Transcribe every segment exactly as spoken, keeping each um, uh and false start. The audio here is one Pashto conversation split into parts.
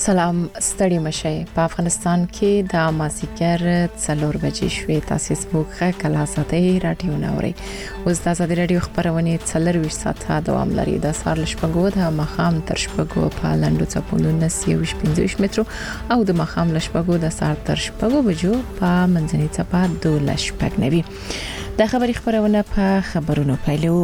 سلام ستړي مشه په افغانستان کې د مازیګر څلور بجې شوې تاسو سبوخه کلا ساتي رادیو نوري اوس د ازادي رادیو خبرونه څلور ویشت ساعته دوام لري د سار لشپګو د مخام تر شپګو په لاندو چپوندونه سیوش پنځوش مترو او د مخام لشپګو د سار تر شپګو بجو په منځني چپا د لشپګ نوي د خبري خبرونه په خبرونو پیلو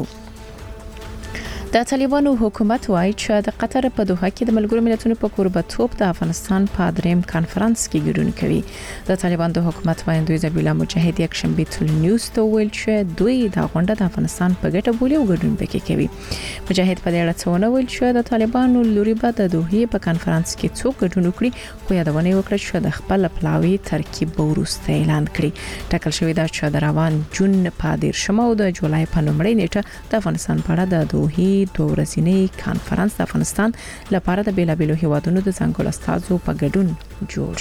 د طالبانو حکومت وايي چې د قطر په دوحه کې د ملګرو ملتونو په قربتوب د افغانستان په دریم کانفرنس کې ګډون کوي د طالبانو د حکومت وایندوی ذبیح الله مجاهد یک شنبه تل نیوز ته ویل چې دوی د غونډه د افغانستان په ګټه بولی او ګډون پکې کوي مجاهد په دې اړه څونه ویل چې د طالبانو لوري به د دوحه په کانفرنس کې څوک ګډون وکړي خو یادونه وکړه چې د خپل پلاوی ترکیب ورسته اعلان کړی ټاکل شوی دا چې د روان جون په دیر شمو د جولای په لومړۍ نیټه د افغانستان په اړه د دوحه دوه ورځنی کانفرنس د افغانستان لپاره د بیلابیلو هیوادونو د څنګهول استازو په ګډون جوړ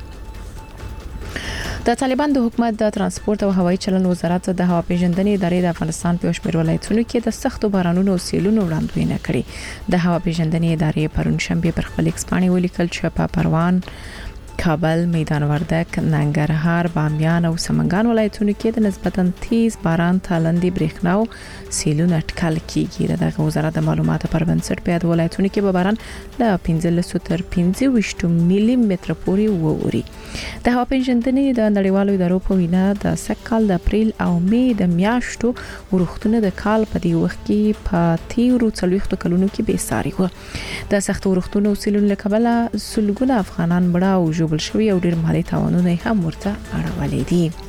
شي د طالبان د حکومت د ترانسپورت او هوایي چلند وزارت د هوا پیژندنې ادارې د افغانستان په شمېر ولایتونو کې د سختو بارانونو او سیلونو وړاندوینه کړې د هوا پیژندنې ادارې پرون شنبه پر خپل ایکس باندې ولیکل چې په پروان کابل، میدان وردک، ننګرهار، بامیان او سمنګان ولایتونو کې د نسبتاً تیز باران تالندې برېښنا او سیلونه اټکل کیږي د وزارت د معلوماتو پر بنسټ په د ولایتونو کې به باران له پنځلس تر پنځه ویشت ملي متر پورې ووري د هوا پیژندنې د نړیوالو ادارو په وینا د سکهال د اپریل او می د میاشتو ورښتونه د کال په دی وخت کې په تیرو څلويختو کلونو کې به ساري و د سخت ورښتونو او سیلونو لکبله سلګونه افغانان بڑا او بل شوی او ډیر مالي تاوانونه هم ورته اړولې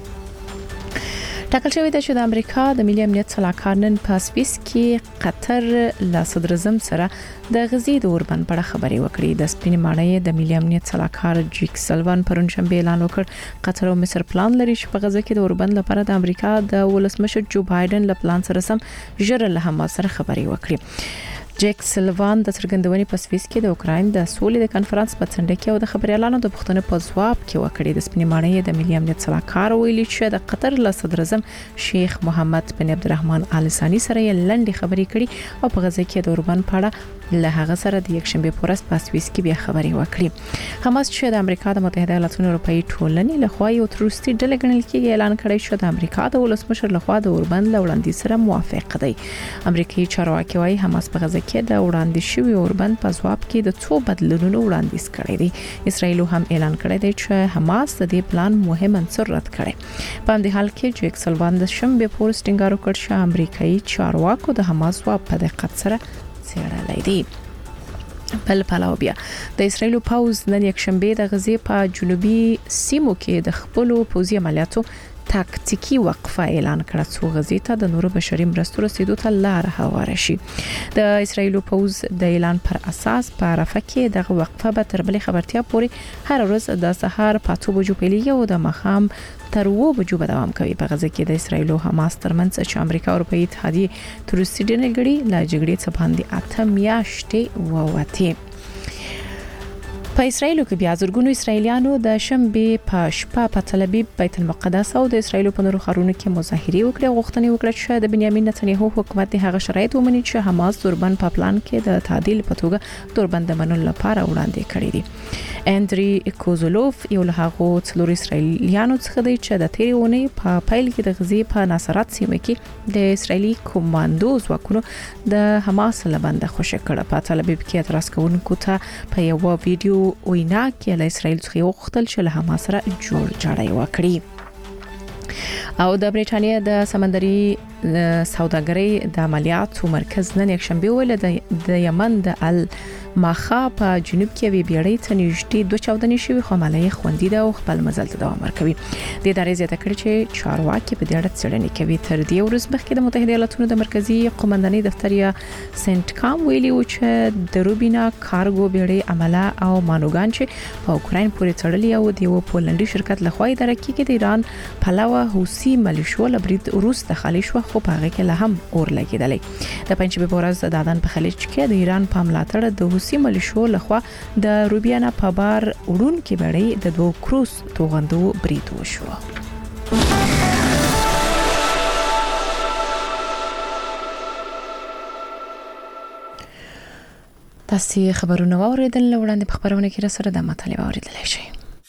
دي ټاکل شوی د شود امریکا د ملي امنیت صلاحکار نن په سویس کې قطر له صدر اعظم سره د غزي د اوربند په اړه خبري وکړي د سپین ماڼۍ د ملي امنیت صلاحکار جیک سلوان پرون شنبه اعلان وکړ قطر او مصر پلان لري چې په غزه کې د اوربند لپاره د امریکا د ولسمشر جو بایدن له پلان سره سم ژر له حماس سره خبري وکړي جیک سلوان د څرګندونې په سویس کې د اوکراین د سولې د کانفرنس په څنډه کې او د خبريالانو د پښتنو په ځواب کې وکړي د سپین ماڼۍ د ملي امنیت صلاحکار ویلي چې د قطر له صدر اعظم شیخ محمد بن عبد الرحمن آل ثانی سره یې لنډي خبري کړي او په غزه کې د اوربند پاړه له هغه سره د یک شنبه پورس په سویس کې بیا خبري وکړي حماس چې د امریکا د متحده ایالاتونو اروپאי ټولنې له خوا یو تروریستي ډله ګڼل کېږي اعلان کړی چې د امریکا د ولسمشر له خوا د اوربند له وړاندې سره موافق دی امریکایي چارواکي وايي حماس په غزه کې د وړاندې شوی اوربند په ځواب کې د څو بدلونونو وړاندیز کړی دی اسرائیل هم اعلان کړی دی چې حماس د دې پلان مهم عنصر رد کړي په دې حال کې جیک سلوان د شنبه پورس ټینګار وکړ چې امریکایي چارواکو د حماس ځواب په دقت سره څېړلی دی بل پلاو بیا د اسرائیل پاوز نن یک شنبه د غزې په جنوبي سیمو کې د خپل پوځي عملیاتو تاکتیکی وقفه اعلان کړه څو غزې ته د نورو بشري مرستو رسیدو ته لار هواره شي د اسرائیل پوز د اعلان پر اساس په رفح کې د وقفه به تر بلې خبرتیا پورې هر ورځ د سهار پاتو بجو پیلېږي او د مخام تر و بجو به دوام کوي په غزه کې د اسرائیل او حماس ترمنځ چې امریکا او اروپאי اتحادیه تروریستي ډلې ګړي لا جګړې څخه باندې اته میاشتې ووته په اسرائیل کې بیا زرګونو اسرائیلیانو د شنبه په شپه په تل ابیب بیت المقدس او د اسرائیل په نورو ښارونو کې مظاهره وکړه غوښتنې وکړه چې د بنیامین نتنیاهو حکومت د هغه شرایط ومني چې حماس دوربند په پلان کې د تعدیل په توګه دوربند منل لپاره وړاندې کړی دی اندری کوزولوف یو له هغو څلور اسرائیلیانو څخه دی چې د تیرې اونۍ په پایل کې د غزې په ناصرات سیمه کې د اسرائیلي کوماندو ځواکونو د حماس لبنده خوشی کړه په تل ابیب کې اعتراض کوونکو ته په یو ویډیو وینا کې له اسرائیل څخه وغوښتل چې له حماس سره جوړ جاړی وکړي او د بریټانیا د سمندري سوداګرۍ د عملیاتو مرکز نن یک شنبه ول د یمن د ال ماخا په جنوب کې وی بیړۍ ته نږدې دوه چاودنې شوې خو عملیه خوندې ده او خپل مزل ته دوام ورکوي د ادارې زیاته کړې چې چارواکي په دې اړه څېړنې کوي تر دې ورځ مخکې د متحده ایالاتونو د مرکزی قومندانۍ دفتر یا سنت کام ویلي و چې د روبینا کارګو بیړۍ عمله او مانوګان چې په اوکراین پورې تړلې او د یو پولندي شرکت لخوا اداره کیږي د ایران پلاوه حوثي ملیشو لبرید روس د خلیج خو په هغه کې له هم اور لګیدلې د پنځمه په ورځ د دادن په خلیج کې د ایران په ملاتړ د حوثي ملیشو لخوا د روبیانا په بار وړون کې بیړۍ د دوه کروز توغندو برید وشو تاسو خبرونه واوریدل وړاندې په خبرونه کې را سره د مطالعه اوریدل شي.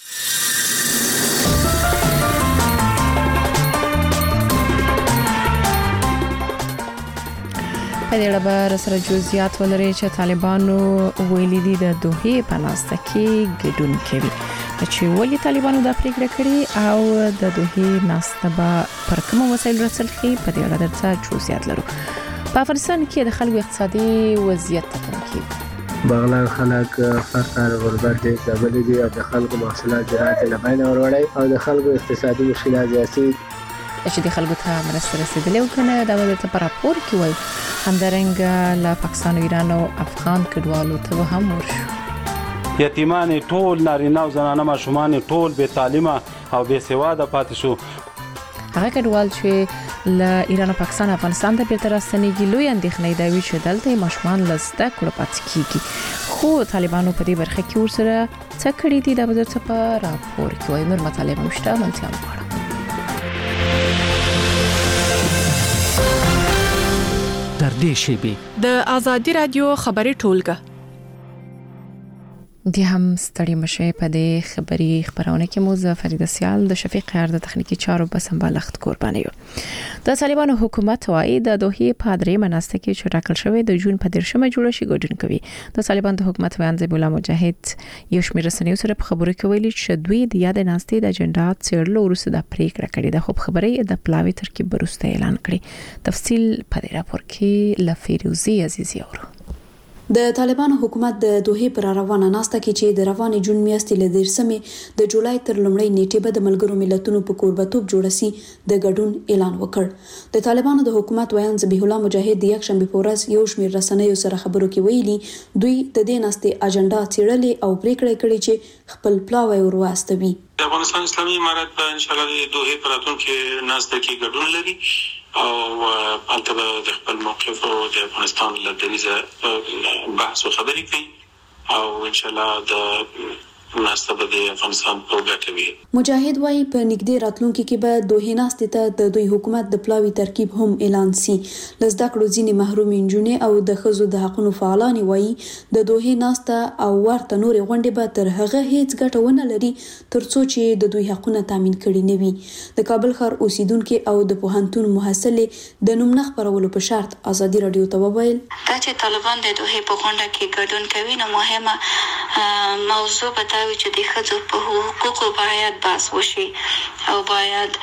په دې اړه به سره جزئیات ولري چې طالبانو ویلي دي د دوحې په ناسته کې ګډون کوي چې ولې طالبانو دا پریکړه کړې او د دوحې ناسته به پر کوم وسایل رسل شي په دې اړه درته جزئیات لرو. په افغانستان کې د خلکو اقتصادي وضعیت تکمیل بغلان خلک فرقه غربت دي زبل دي او د خلکو محصولات زراعت له بین اوروړي او د خلکو اقتصادي مشکلات زیاتې چې د خلکو ته مرسته رسیدلې او کنه دا ورته په راپور کې وایي همدارنګه له پاکستان او ایران او افغان کډوالو ته هم ورشو. یتیمان ټول نارینه او زنانه ماشومان ټول بې تعلیمه او بې سواده پاتې شو. هغه کډوال چې له ایران او پاکستان افغانستان ته بیرته راستنېږي لوی اندېښنې دا وی چې دلته ماشومان له زده کړو پاتې کیږي خو طالبانو په دې برخه کې ورسره څه کړي دي دا به درته په راپور کې وایي. نور مطالب مشته منځم غواړم. در دې شیبې د آزادي رادیو خبري ټولګه د هم ستړي مشه په دې خبري خبرونه کې مو زه فرید سیال د شفیق خیر د تخنیکی چارو په سمبالښت قرباني یو. د طالبانو حکومت وايي د دوحې په درې مناسته کې چې ټاکل شوی د جون په دیرشمه جوړه شي ګډون کوي. د طالبانو د حکومت ویان ذبیح الله مجاهد یو شمېر رسنیو سره په خبرو کې ویلي چې دوی د یاد ناستې د اجنډا څېړلو وروسته د پریکړه کړې ده خو خبرې د پلاوي ترکیب وروسته اعلان کړي. تفصیل په دې راپور کې لفیروزی عزیزی اورو. د طالبانو حکومت د دوحې پر روانه ناسته کې چې د روانې جون میاشتې له دیرشمې د جولای تر لومړۍ نیټې به د ملګرو ملتونو په کوربتوب جوړ شي د ګډون اعلان وکړ. د طالبانو د حکومت ویان ذبیح الله مجاهد د یک شنبه په ورځ یو شمېر رسنیو سره خبرو کې ویلي دوی د دې ناستې اجنډا څېړلې او پریکړه کړې چې خپل پلاوی ورواستوي. د افغانستان اسلامي امارت په ان شاء الله د دوحې پر راتلونکي ناسته کې ګډون لري او البته د خپل موقف او د افغانستان له دریزه بحث او خبرې کوي او ان شاء الله د ناسته به د افغانستان په ګټه وي. مجاهد وايي په نږدې راتلونکي کې به دوحې ناستې ته د دوی حکومت د پلاوي ترکیب هم اعلان شي. لزده کړو ځینې محروم انجونې او د ښځو د حقوقو فعالان وايي د دوحې ناسته او ورته نورې غونډې به تر هغه هیڅ ګټه ونه لري ترڅو چې د دوی حقوقونه تامین کړي نه وي. د کابل ښار اوسیدونکو او د پوهنتون محصلې د نوم نه خبرولو په شرط ازادي رادیو ته وویل دا چې طالبان د دوحې په غونډه کې ګډون کوي نو مهمه موضوع به وي چې د ښځو په حقوقو باید بحث وشي او باید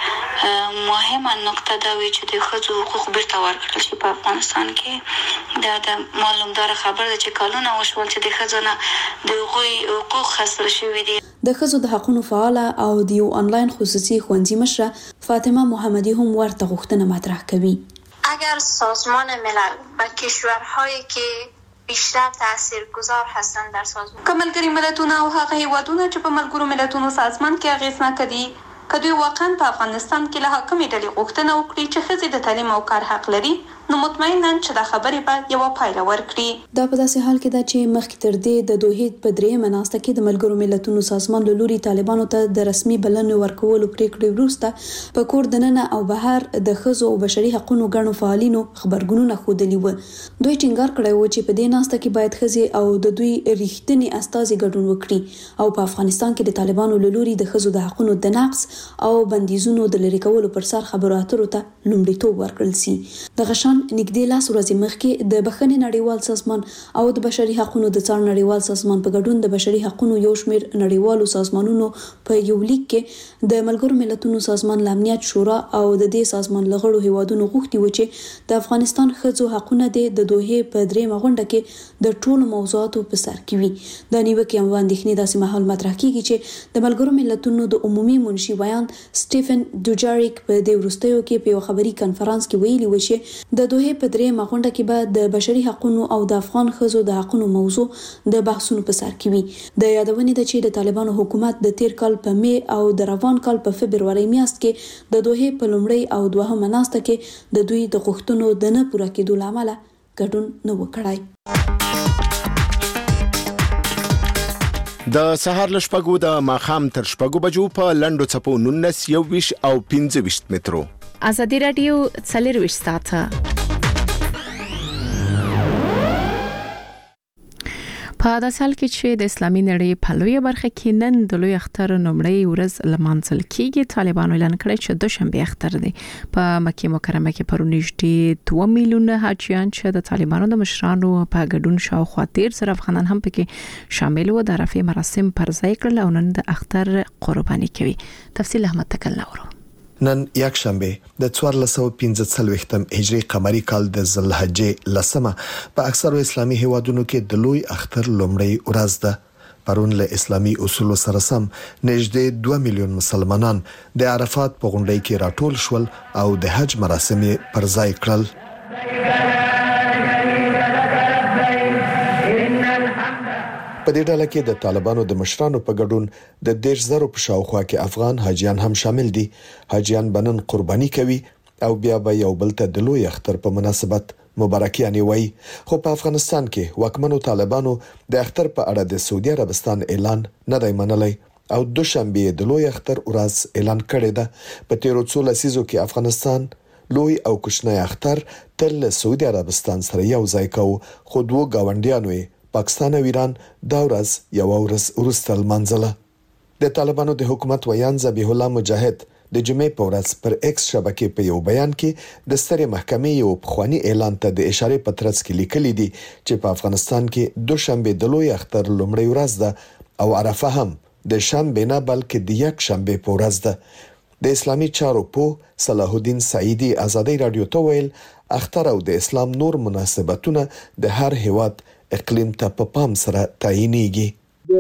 مهمه نقطه دا وي چې د ښځو حقوق بیرته ورکړل شي په افغانستان کې. دا د معلومدار خبر ده چې کلونه وشول چې د ښځو نه د هغوی حقوق خسر شوي دي. د ښځو د حقوقو فعاله او د یو آنلاین خصوصي ښوونځي مشره فاطمه محمدی هم ورته غوښتنه مطرح کوي. اگر سازمان ملل و کشورهایی که بیشتر تاثیرگذار هستند در سازمان کملګری ملتونه او هغه هیوادونه چې په ملګرو ملتونو سازمان کې اغیزناک دي کدوې واقعا په افغانستان کې له حاکمې ډلې غوښتنه وکړي چې ښځې د تعلیم او کار حق لري نو مطمئناً چې دا خبرې به یو پایله ورکړي. دا په داسې حال کې ده چې مخکې تر دې د دوحې په درېیمه ناسته کې د ملګرو ملتونو سازمان له لوري طالبانو ته د رسمي بلنې ورکولو پریکړې وروسته په کور دننه او بهر د ښځو او بشري حقوقو ګڼو فعالینو خبرګونونه ښودلي وو. دوی ټینګار کړی و چې په دې ناسته کې باید ښځې او د دوی ریښتینی استازي ګډون وکړي او په افغانستان کې د طالبانو له لوري د ښځو د حقوقو د نقض او بندیزونو د لری کولو پر سر خبرو اترو ته لومړیتوب ورکړل شي. د غشان نږدې لاس ورځې مخکې د بخښنې نړیوال سازمان او د بشري حقوقو د څار نړیوال سازمان په ګډون د بشري حقوقو یو شمېر نړیوالو سازمانونو په یو لیک کې د ملګرو ملتونو سازمان له امنیت شورا او د دې سازمان لغړو هیوادونو غوښتي و چې د افغانستان ښځو حقوقونه د دوحې په درېیمه غونډه کې د ټولو موضوعاتو په سر کې وي. د نیوکې او اندېښنې داسې مهال مطرح کیږي چې د ملګرو ملتونو د عمومي منشي ویان سټیفن دوجاریک په دې وروستیو کې په یو خبري کانفرنس کې ویلي و چې د دوحې په درېیمه غونډه کې به د بشري حقوقو او د افغان ښځو د حقوقو موضوع د بحثونو په سر کې وي. د یادونې ده چې د طالبانو حکومت د تیر کال په می او د روان کال په فبرवरी میاشت کې د دوحې په لومړۍ او دوهمه ناسته کې د دوی د غوښتنو د نه پوره کېدو لامل ګډون نه وکړای. د سهار له شپږو د ماښام تر شپږو بجو په لنډو څپو نولس یوویشت او پنځه ویشت مترو. آزادي رادیو څلرویشت ساعته په داسې حال کې چې د اسلامي نړۍ په لویه برخه کې نن د لوی اختر نومړی ورځ لمانځل کیږي. طالبانو اعلان کړی چې دوشنبه اختر دی. په مکه مکرمه کې پرون نږدې دوه میلیونه حاجیان چې د طالبانو د مشرانو په ګډون شاوخوا تیر سره افغانان هم پکې شامل و د عرفه مراسم پر ځای کړل او نن د اختر قرباني کوي. تفصیل احمد تکل نورو. نن یک شنبه د څوارلس سوه پنځه څلوېښتم هجري قمري کال د ذوالحجې لسمه په اکثرو اسلامي هیوادونو کې د لوی اختر لومړی ورځ ده. پرون له اسلامي اصولو سره سم نږدې دوه میلیون مسلمانان د عرفات په غونډۍ کې راټول شول او د حج مراسم پر ځای کړل. په دې ډله کې د طالبانو د مشرانو په ګډون د دېرش زرو په شاوخوا کې افغان حاجیان هم شامل دي. حاجیان بنن قرباني کوي او بیا به یو بل ته د لوی اختر په مناسبت مبارکیانې وایي. خو په افغانستان کې واکمنو طالبانو د اختر په اړه د سعودي عربستان اعلان نه دی منلی او دوشنبه د لوی اختر ورځ اعلان کړی ده. په تیرو څو لسیزو کې افغانستان لوی او کوچنی اختر تل سعودي عربستان سره یو ځای کوي، خو دوه گاونډیانو پاکستان او ایران دا ورځ یو ورځ وروسته لمانځله. د طالبانو د حکومت ویان ذبیح الله مجاهد د جمعې په ورځ پر ایکس شبکې په یو بیان کې د سترې محکمې یو پخوانی اعلان ته د اشارې په ترڅ کې لیکلي دي چې په افغانستان کې دوشنبه د لوی اختر لومړی ورځ ده او عرفه هم د شنبه نه بلکې د یک شنبه په ورځ ده. د اسلامي چارو په صلاح الدین سعیدی آزادی رادیو ته ویل اختر او د اسلام نور مناسبتونه د هر هیواد اقلیم ته په پام سره تعینېږي.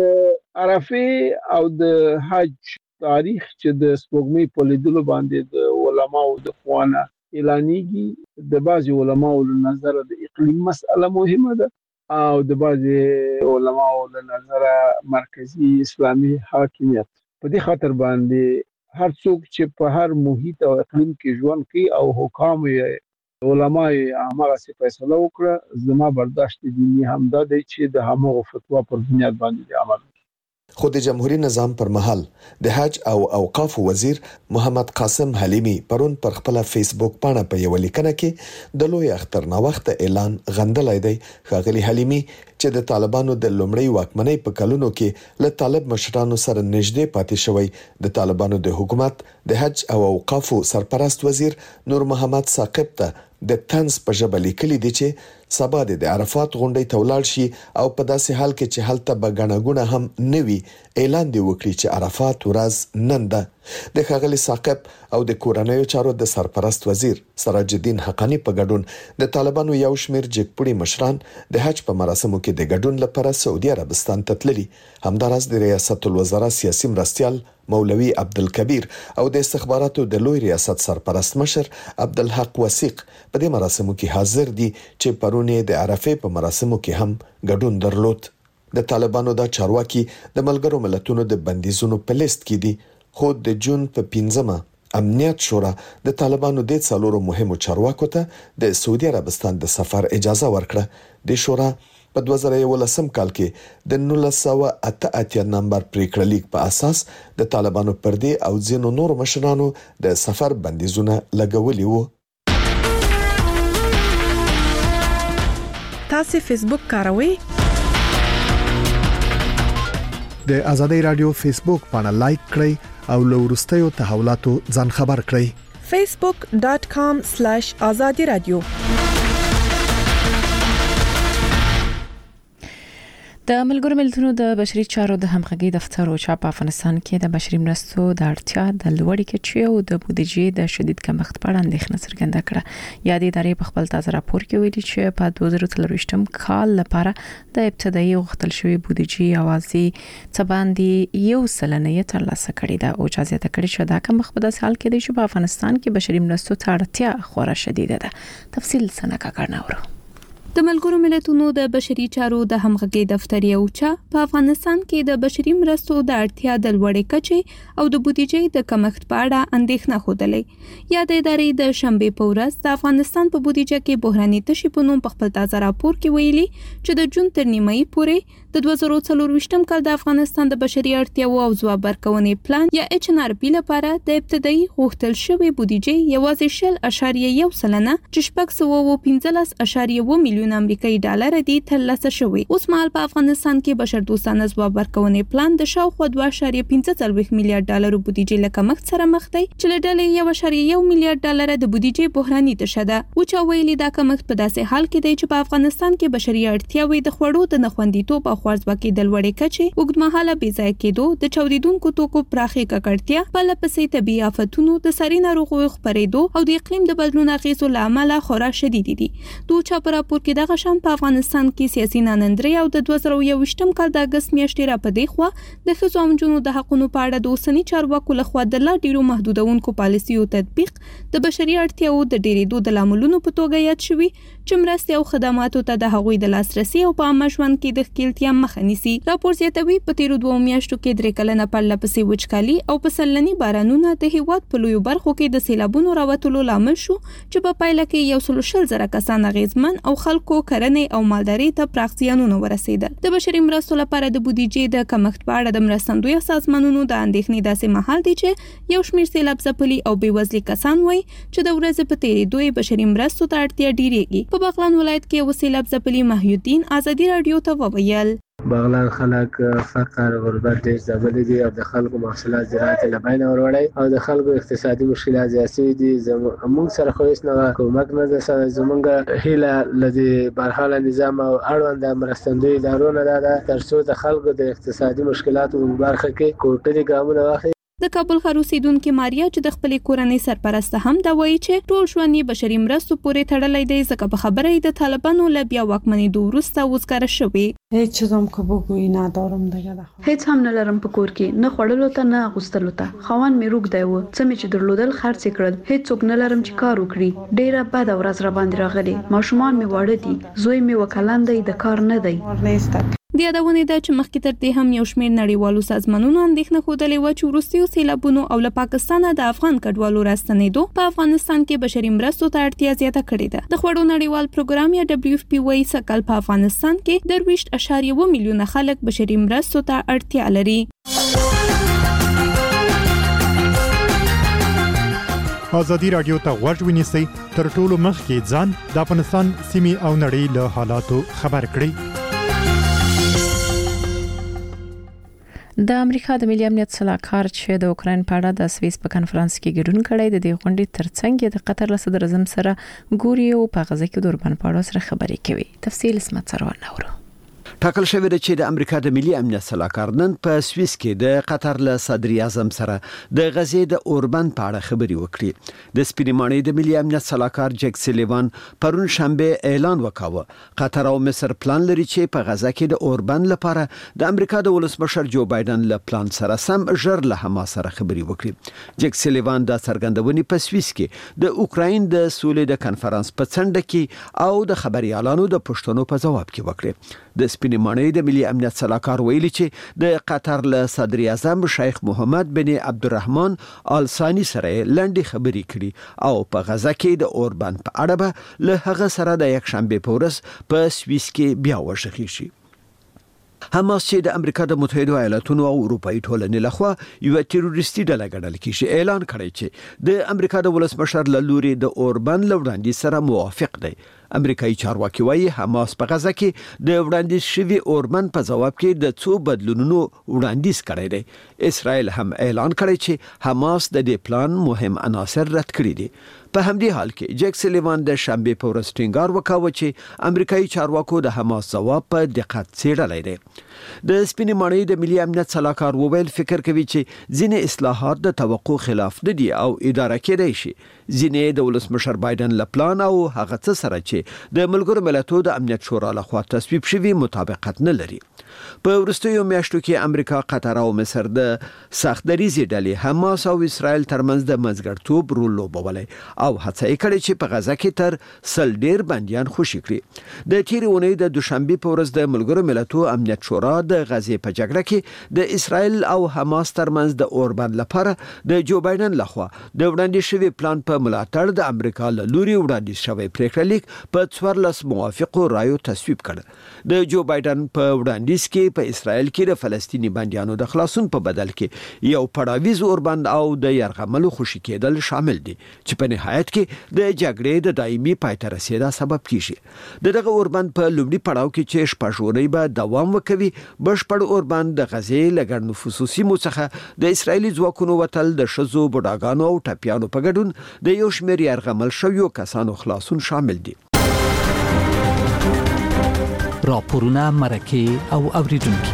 د عرفه او د حج تاریخ چې د سپوږمۍ په لیدلو باندې د علماو د خوانه اعلانېږي. د بعضي علماو له نظر د اقلیم مسأله مهمه ده او د بعضي علماو له نظر مرکزی اسلامي حاکمیت. په دې خاطر باندې هر څوک چې په هر محیط او اقلیم کې ژوند کوي او حکام یې علماء هغه څه فیصله وکړه، زما برداشت دینی هم دا دی چې د همغه فتوا پر بنیاد باندې عمل. خو د جمهوریت نظام پر مهال د حج او اوقاف وزیر محمد قاسم حلیمی پرون پر خپل فیسبوک باندې په یو لیکنه کې د لوی اختر نه وخت اعلان غندلای دی. ښاغلی حلیمی چې د طالبانو د لومړی واکمنۍ په کلونو کې له طالب مشرانو سره نږدې پاتې شوی، د طالبانو د حکومت د حج او اوقاف سرپرست وزیر نور محمد ثاقب ته د طنز په ژبه لیکلي دي چې سبا د عرفات غونډۍ ته ولاړ شي او په داسې حال کې چې هلته به ګڼه ګوڼه هم نه وي اعلان دی وکړي چې عرفات ورځ نن ده. د ښاغلي ثاقب او د کورنیو چارو د سرپرست وزیر سراج الدین حقانی په ګډون د طالبانو یو شمېر جګپوړي مشران د حج په مراسمو کې د ګډون لپاره سعودي عربستان ته تللي. همداراز د ریاست الوزرا سیاسي مرستیال مولوي عبدالکبیر او د استخباراتو د لوی ریاست سرپرست مشر عبدالحق وثیق په دې مراسمو کې حاضر دي چې پرونی د عرفه په مراسمو کې هم ګډون درلود. د طالبانو دا چارواکي د ملګرو ملتونو د بندیزونو په لیست کې دي، خو د جون په پنځمه امنیت شورا د طالبانو د څلورو مهمو چارواکو ته د سعودي عربستان د سفر اجازه ورکړه. د شورا په دوه زره یولسم کال کې د نولس سوه اته اتیا نمبر پریکړه لیک په اساس د طالبانو پر دې او ځینو نور مشرانو د سفر بندیزونه لګولي وو. تاسو فیسبوک کاروئ؟ د آزادی رادیو فیسبوک باندې لایک کړئ او له وروستیو تحولاتو ځان خبر کړئ. facebook dot com slash azadi radio. د ملګرو ملتونو د بشري چارو د همغږي دفتر او چاپ افغانستان کې د بشري مرستو د اړتیا د لوړې کچې او د بودیجې د شدید کمښت په اړه اندېښنه څرګنده کړه. یادې ادارې په خپل تازه راپور کې ویلي چې په دوه زره څلوېښتم کال لپاره د ابتدایي غوښتل شوی بودیجې اوازې څه باندې یو سلنه ترلاسه کړې ده او اجازه ته کړې چې دا کمښت په داسې حال کې دی چې په افغانستان کې بشري مرستو ته اړتیا خورا شدیده ده. تفصیل سنکا کارناورو. د ملګرو ملتونو د بشري چارو د همغږي دفتر یو چا په افغانستان کې د بشري مرستو د اړتیا د لوړې کچې او د بودیجې د کمښت په اړه اندېښنه خوده. یا د ادارې د شنبه په ورځ د افغانستان په بودیجه کې بحراني تشي په نوم په خپل تازه راپور کې ویلي چې د جون تر نیمایي پورې د دوه زره څلور کال د افغانستان د بشري اړتیاو او ځواب ورکونې پلان یا ایچ ان آر پی لپاره د ابتدایي غوښتل شوی بودیجه یوازې شل اشاریه یو سلنه چې شپږ سوه پنځلس اشاریه اووه میلیون امریکایي ډالر دي ترلاسه شوی. اوس مهال په افغانستان کې بشر دوستانه ځواب ورکونې پلان د شاوخوا دوه اشاریه پنځه څلوېښت میلیارډ ډالر بودیجه له کمښت سره مخ دی چې له ډلې یو اشاریه یو میلیارډ ډالر د بودیجې بحراني تشه ده. وچا ویلي دا کمښت په داسې حال کې دی چې په افغانستان کې بشري اړتیاوې د خوړو د نخوندیتوب او خوارځواکۍ د لوړې کچې اوږدمهاله بې ځایه کېدو د چاودېدونکو توکو پراخې ککړتیا پرله پسې طبیعي آفتونو د ساري ناروغیو خپرېدو او د اقلیم د بدلون اغېزو له امله خورا شدید دي. د وچا په راپور کې دغه شان په افغانستان کې سیاسي ناندرۍ او د دوه زره یوویشتم کال د اګست میاشتې را په دې خوا د ښځو او نجونو د حقونو په اړه د اوسني چارواکو لخوا د لا ډیرو محدودونکو پالیسیو تطبیق د بشري اړتیاو د ډیرېدو د لاملونو په توګه یاد شوي چې مرستې او خدماتو ته د هغوی د لاسرسي او په عامه ژوند کې د ښکیلتیا مخه نیسي. راپور زیاتوي په تیرو دوو میاشتو کې درې کلنه پرله پسې وچکالي او پسرلني بارانونه د هیواد په لویو برخو کې د سیلابونو راوتلو لامل شو چې په پایله کې یو سل شل زره کسان اغېزمن او خلکو کرنې او مالدارۍ ته پراخ زیانونه ورسېدل. د بشري مرستو لپاره د بودیجې د کمښت په اړه د مرستندویه سازمانونو د اندېښنې داسې مهال دی چې یو شمېر سیلاب ځپلي او بېوزلي کسان وایي چې د ورځې په تېرېدو یې بشري مرستو ته اړتیا ډېرېږي. په بغلان ولایت کې یو سیلاب ځپلي محیالدین ازادي راډیو ته وویل بغلان خلک فقر غربت ډېر ځپلي دي او د خلکو محصولات زراعت له بینه وروړی او د خلکو اقتصادي مشکلات زیات شوي دي. زموږ سره خو هېڅ نه کومک نه ده سوی. زموږ هیله له دې برحاله نظام او اړونده مرستندویو ادارو نه دا ده تر څو د خلکو د اقتصادي مشکلاتو په برخه کې کوټلي ګامونه واخلي. د کابل ښار اوسیدونکې ماریا چې د خپلې کورنۍ سرپرسته هم دا وایي چې ټول ژوند یې بشري مرستو پورې تړلی دی ځکه په خبره یې د طالبانو له بیا واکمنېدو وروسته وزګاره شوې. هیڅ چیزم که بگویی ندارم دیگه. هیڅ هم نه لرم په کور کې، نه خوړلو ته نه اغوستلو ته. خاوند مې روږدی و، څه مې چې درلودل خرڅ یې کړل. هیڅوک نه لرم چې کار وکړي. ډېره بده ورځ را باندې راغلې. ماشومان مې واړه دي، زوی مې وکلن دی، د کار نه دی. د یادونې ده چې مخکې تر دې هم یو شمېر نړیوالو سازمانونو اندېښنه ښودلې وه چې وروستیو سیلابونو او له پاکستانه د افغان کډوالو راستنېدو په افغانستان کې بشري مرستو ته اړتیا زیاته کړې ده. د خوړو نړیوال پروګرام یا ډبلیو اف پی وایي سږ کال په افغانستان کې درویشت اشاریه اووه میلیونه خلک بشري مرستو ته اړتیا لري. ازادي راډیو ته غوږ ونیسئ تر ټولو مخکې ځان د افغانستان سیمې او نړۍ له حالاتو خبر کړئ. د امریکا د ملي امنیت صلاحکار چې د اوکرين په اړه د سویس په کانفرنس کې ګډون کړی د دې غونډې ترڅنګ د قطر له صدر اعظم سره ګوري او په غزه کې د اوربان په اړه سره خبرې کوي. تفصیل اسمت سره نورو ټاکل شوی دی چې د امریکا د ملي امنیت صلاحکار نن په سویس کې د قطر له صدر اعظم سره د غزې د اوربند په اړه خبرې وکړي. د سپینمانۍ د ملي امنیت صلاحکار جک سلیوان پرون شنبه اعلان وکاوه قطر او مصر پلان لري چې په غزه کې د اوربند لپاره د امریکا د ولسمشر جو بایدن له پلان سره سم ژر له حماس سره خبرې وکړي. جک سلیوان د څرګندونې په سویس کې د اوکرين د سولې د کانفرنس په څنډه کې او د خبريالانو د پښتنو په جواب کې وکړي. د سپینمانۍ د ملي امنیت صلاحکار ویلي چې د قطر له صدر اعظم شیخ محمد بن عبدالرحمن آل ثانی سره لنډې خبرې کړي او په غزه کې د اوربند په اړه به له هغه سره د یک شنبه په ورځ په سویس کې بیا وشخي شي. حماس چې د امریکا د متحده ایالاتونو او اروپאי ټولنې لخوا یو تروریستي ډله ګڼل کیږي اعلان کړی چې د امریکا د ولسمشر له لوري د اوربند لوړاندې سره موافق دی. امریکایي چارواکي وايي حماس په غزه کې د وړاندیز شوی اوربند په جواب کې د څو بدلونونو وړاندیز کړی دی. اسرائیل هم اعلان کړی چې حماس د دې پلان مهم عناصر رد کړی دي. په همدې حال کې جک سلیوان د شنبه په ورځ ټینګار وکاوه چې امریکایي چارواکو د حماس جواب په دقت څېړلی دی. د سپینمانۍ د ملي امنیت صلاحکار وویل فکر کوي چې ځینې اصلاحات د توقع خلاف نه دي او اداره کېدای شي. ځینې د ولسمشر بایدن له پلان او هغه څه سره چې د ملګرو ملتونو د امنیت شورا لخوا تصویب شوی مطابقت نه لري. په وروستیو میاشتو کې امریکا، قطر او مصر د سخت دریزې ډلې حماس او اسرائیل ترمنځ د مزګړتوب رول لوبولی او هڅه یې کړې چې په غزه کې تر سل ډیر بندیان خوشي کړي. د تیرې اونۍ د دوشنبه په ورځ د ملګرو ملتونو امنیت شورا د غزې په جګړه کې د اسرائیل او حماس ترمنځ د اوربند لپاره د جو بایدن لخوا د وړاندې شوی پلان په ملاتړ د امریکا له لوري وړاندې شوی پریکړه لیک په څوارلس موافقو رایو تصویب کړ. د جو بایدن په وړاندیز کې په اسرائیل کې د فلسطینی بندیانو د خلاصون په بدل کې یو پړاویز اوربند او د يرغملو خوشی کېدل شامل دي چې په نهایت کې د جګړې د دایمي پای ته رسیدا سبب کیږي. دغه اوربند په لومړي پړاو کې چې شپږوري به دوام وکوي، بشپړ اوربند د غزې لګړ نفوسو سیمو څخه د اسرایلی ځواکونو وتل، د شزو بډاګانو او ټپیانو په ګډون د یو شمېر يرغمل شویو کسانو خلاصون شامل دي. راپورونه مرکه او اوریدونکو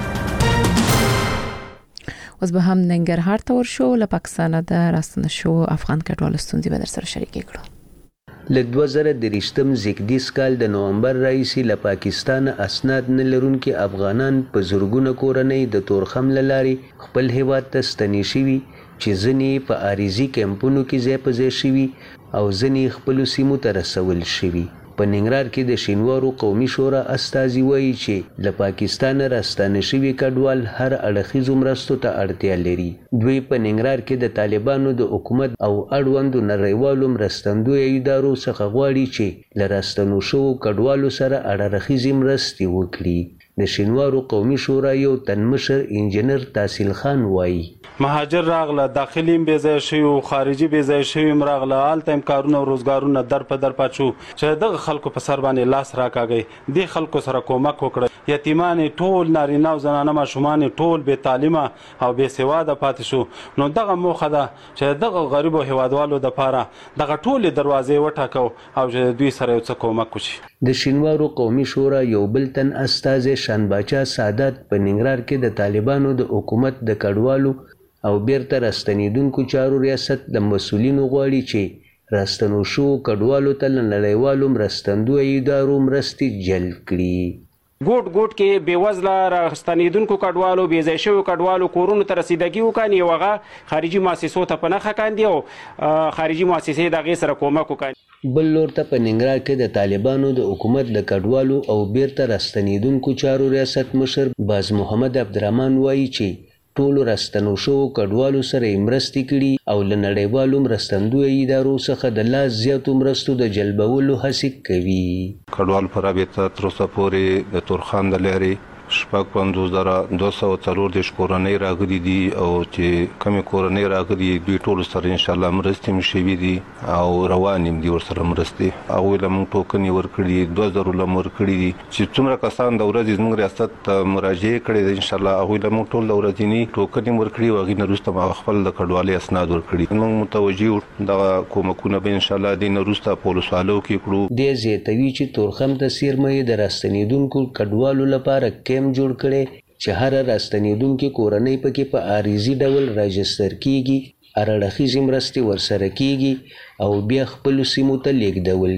اوس به هم ننګرهار ته ورشو. له پاکستانه د راستنه شو افغان کډوالو ستونزې به در سره شریکې کړو. له دوه زره دریشتم زیږدیز کال د نومبر راهیسې له پاکستان اسناد نه لرونکي افغانان په زرګونه کورنۍ د تورخم له لارې خپل هیواد ته ستنې شوي چې ځینې په عارضي کیمپونو کې ځای په ځای شوي او ځینې خپلو سیمو ته رسول شوي. په ننګرهار کې د شینوارو قومي شورا استازي وایي چې له پاکستان راستانه شوي کډوال هر اړخیزو مرستو ته اړتیا لري. دوی په ننګرهار کې د طالبانو د حکومت او اړوندو نړیوالو مرستندویو ادارو څخه غواړي چې له راستنو شوو کډوالو سره اړخیزې مرستې وکړي. د شینوارو قومي شورا یو تنمشر انجنیر تحصیل خان وایي مهاجر راغله، داخلي بې ځای شوي او خارجي بې ځای شوي راغله، هلته کارونه او روزګارونه در په در پات شو چې دغه خلکو په سر باندې لاس راکاږي. دې خلکو سره کومک وکړه. یتیمان ټول نارینه او زنانه ماشومان ټول بې تعلیمه او بې سواده پاتې شو. نو دغه موخه ده چې دغه غریبو هیوادوالو دپاره دغه ټولې دروازې وټاکو او چې دوی سره یو څه کومک وشي. د شینوارو قومي شورا یو بل تن استازی شانباچا سادات په ننګرهار کې د طالبانو د حکومت د کډوالو او بیرته راستنیدونکو چارو ریاست د مسؤلینو غواړي چې راستنو شو کډوالو ته له نړیوالو مرستندویو ادارو مرستې جلب کړي. ګوټ ګوټ کې بېوزله راستنیدونکو کډوالو، بې ځای شویو کډوالو کورونو ته رسیدګي وکړي، یو هغه خارجي مؤسسو ته په نښه کاندي او خارجي مؤسسې د هغې سره کومک وکړي. بل لور ته په ننګرهار کې د طالبانو د حکومت د کډوالو او بیرته راستنیدونکو چارو ریاست مشر باز محمد عبدالرحمن وایي چې ټولو راستنو شوو کډوالو سره یې مرستې کړي او له نړیوالو مرستندویو ادارو څخه د لاس زیاتو مرستو د جلبولو هڅې کوي. کډوالو په رابطه تر اوسه پورې د تورخم د لارې شپږ پنځوس زره دوه سوه څلور دېرش کورنۍ راغلي دي او چې کومې کورنۍ راغلي دوی ټولو سره انشاءالله مرستې مې شوي دي او روانې هم دي ورسره مرستې. هغوی له موږ ټوکنې ورکړي دي، دوه زرو له مو ورکړي دي چې څومره کسان د ورځې زموږ ریاست ته مراجعې کړې ده انشاءالله هغوی له موږ ټول د ورځني ټوکنې ورکړي او هغې نه وروسته به خپل د کډوالۍ اسناد ورکړي. موږ متوجه یو دغه کومکونه به انشاءالله دې نه وروسته په ولسوالو کې کړو. دې زیاتوي چې تورخم ته څیرمه د راستنیدونکو کډوالو لپاره کیمپ جوړ کړي چې هر راستنیدونکي کورنۍ پکې په عارضي ډول راجستر کیږي، هر اړخیزې مرستې ورسره کیږي او بیا خپلو سیمو ته لیږدول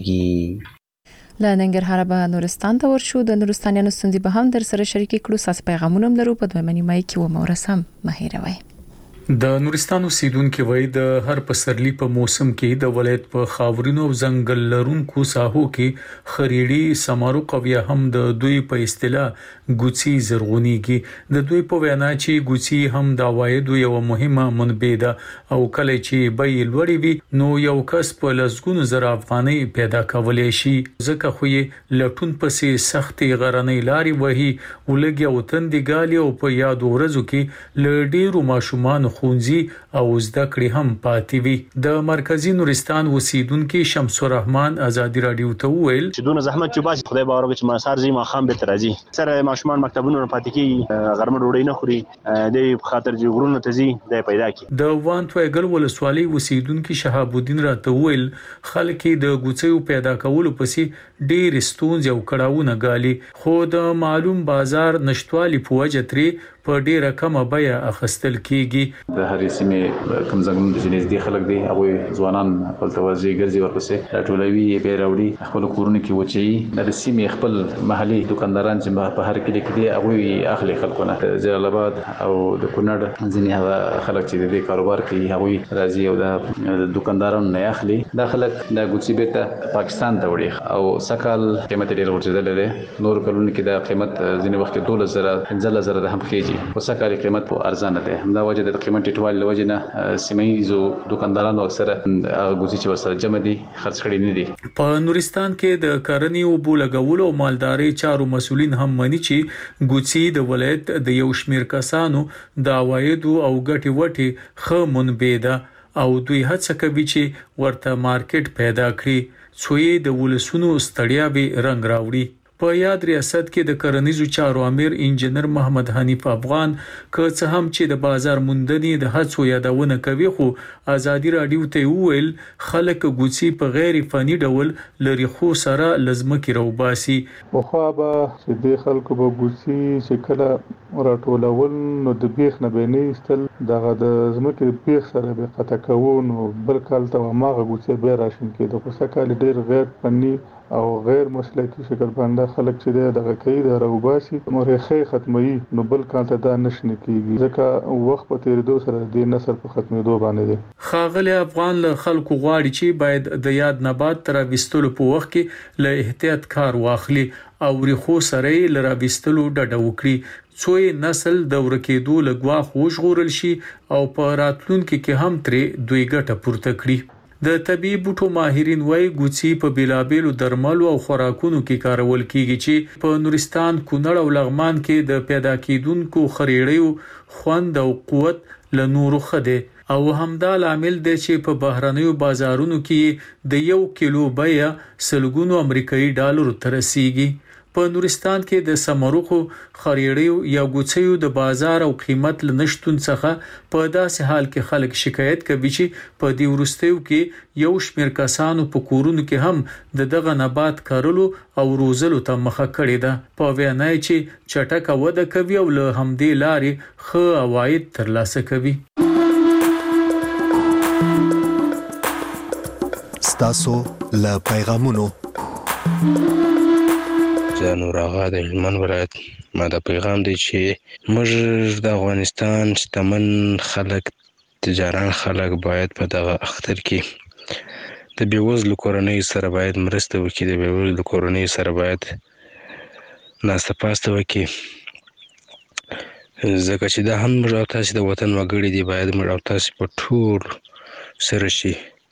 کیږي. له ننګرهاره به نورستان ته ورشو. د نورستانیانو ستونزې به هم در سره شریکې کړو. ساس پیغامونه هم لرو. په دویمه نیمایي کې و مورسم مه هېروئ. د نورستان اوسیدونکو وایي د هر پسرلی په موسم کې د ولایت په خاورینو او ځنګل لرونکو ساحو کې خریړي سمارق او یا هم د دوی په اصطلاح ګوڅي زرغونیږي. د دوی په وینا چې ګوڅي هم د عوایدو یو مهمه منبع ده او کله چې بیې لوړې وي نو یو کس په لسګونو زره افغانۍ پیدا کولای شي. ځکه خو یې لټون پسې سختې غرنۍ لارې وهي ولګي او تندې ګالي او په یاد ورځو کې ل ډیرو ماشومان خونځي او زده کړې هم پاتې وي. د مرکزی نورستان اوسیدونکو شمس الرحمن ازادي رادیو ته وویل چې دونه زحمت چې باسي خدای باور وکړي چې مسار زی ما خام به ترازی سره ماشومان مکتبونو پاتې کی غرمه ډوډۍ نه خوري د خاطر چې غرونو ته زی د پیدا کی. د وانتویګل ولسوالۍ اوسیدونکو شهاب الدین راته وویل خلک د ګوڅیو پیدا کولو پسې ډېر ستونزې او کړهونه غالي، خو د معلوم بازار نشټوالي په وجه ترې په ډیره کمه بیه اخیستل کیږي. د هرې سیمې کم ځنګلونو چې نږدې خلک دي هغوی ځوانان خپل توازی ګرځي ورپسې راټولوي یې بیا راوړي خپل کورونه کې وچوي. د سیمې خپل محلي دکانداران چې په هر کلي کې دي هغوی اخلي خلکونه. جلال آباد او د کونړ ځینې هغه خلک چې د دې کاروبار کوي هغوی راځي او د دکاندارانو نه اخلي. دا خلک د ګوڅي بیرته پاکستان ته وړي او سکهال قیمت ډېر ورسېدلی دی. نور کلونو کې دا قیمت ځینې وخت کې دولس زره پنځلس زره هم خېږي. وسکهال قیمت په ارزانه دی. همدا وجه د قیمت پیمنټ ټیټوالي له وجې نه سیمایي دکاندارانو اکثره غوځي چې ورسره جمع دي خرڅ کړي نه دي. په نورستان کې د کرنې او اوبو لګولو او مالداري چارو مسولین هم مني چې ګوڅي د ولایت د یو شمیر کسانو د عوایدو او ګټې وټې ښه منبع ده او دوی هڅه کوي چې ورته مارکیټ پیدا کړي څو یې د ولسونو ستړیا به رنگ راوړي. په یاد ریاست کې د کرنیزو چارو امیر انجنیر محمد حنیف افغان که څه هم چې د بازار موندنې د هڅو یادونه کوي خو ازادي رادیو ته ویل خلک ګوڅي په غیر فني ډول لري خو سره لزمکي روباسي. په خو به چې د خلکو به ګوڅي چې کله راټولول نو د بیخ نه بیني استل دغه د زمکي بیخ سره به قطع کوو نو بل کال ته ماغه ګوڅي به راشن کېده خو سکه ډیر غیر فني او غیر مسلکي شکل باندې خلک چې دغه کوي د روباسي مرخه ختمي نو بل کال ته دا نشنه کیږي ځکه وخت په تیریدو سره د نسل په ختمېدو باندې دي. خاغلی افغان له خلکو غواړي چې باید د یاد نبات تر وستلو په وخت کې له احتیاط کار واخلي او ریخو سره لره وستلو ډډه وکړي څو نسل د ورکېدو لګوا خوش غورل شي او په راتلونکو کې هم ترې دوی ګټه پورته کړي. د طبي بوټو ماهرین وايي ګوڅي په بیلابېلو درملو او خوراکونو کې کارول کیږي چې په نورستان، کونړ او لغمان کې د پیدا کېدونکو خریړیو خوند او قوت له نورو خده او همدا لامل دی چې په بهرنیو بازارونو کې د یو کیلو بیه سلګونو امریکایي ډالرو ته رسیږي. په نورستان کې د سمروخو خریړیو یا ګوڅیو د بازار او قیمت لنشتون څخه په داسې حال کې خلک شکایت کوي چې په دې ورستیو کې یو شمیر کسانو په کورونو کې هم د دغه نبات کارلو او روزلو ته مخه کړې ده په وینای چې چټک وده کوي او له همدې لارې ښه عواید ترلاسه کوي. ستاسو له پیغامونو نور آغا د هلمند ولایت ما دا پیغام دی چې موږ د افغانستان شتمن خلک تجاران خلک باید په دغه اختر کې د بیوزلو کورنۍ سره باید مرسته وکړي د بیوزلو کورنۍ سره باید ناسته پاسته وکړي ځکه چې دا هم موږ او تاسې د وطن وګړي دي باید موږ او تاسې په ټول سره شي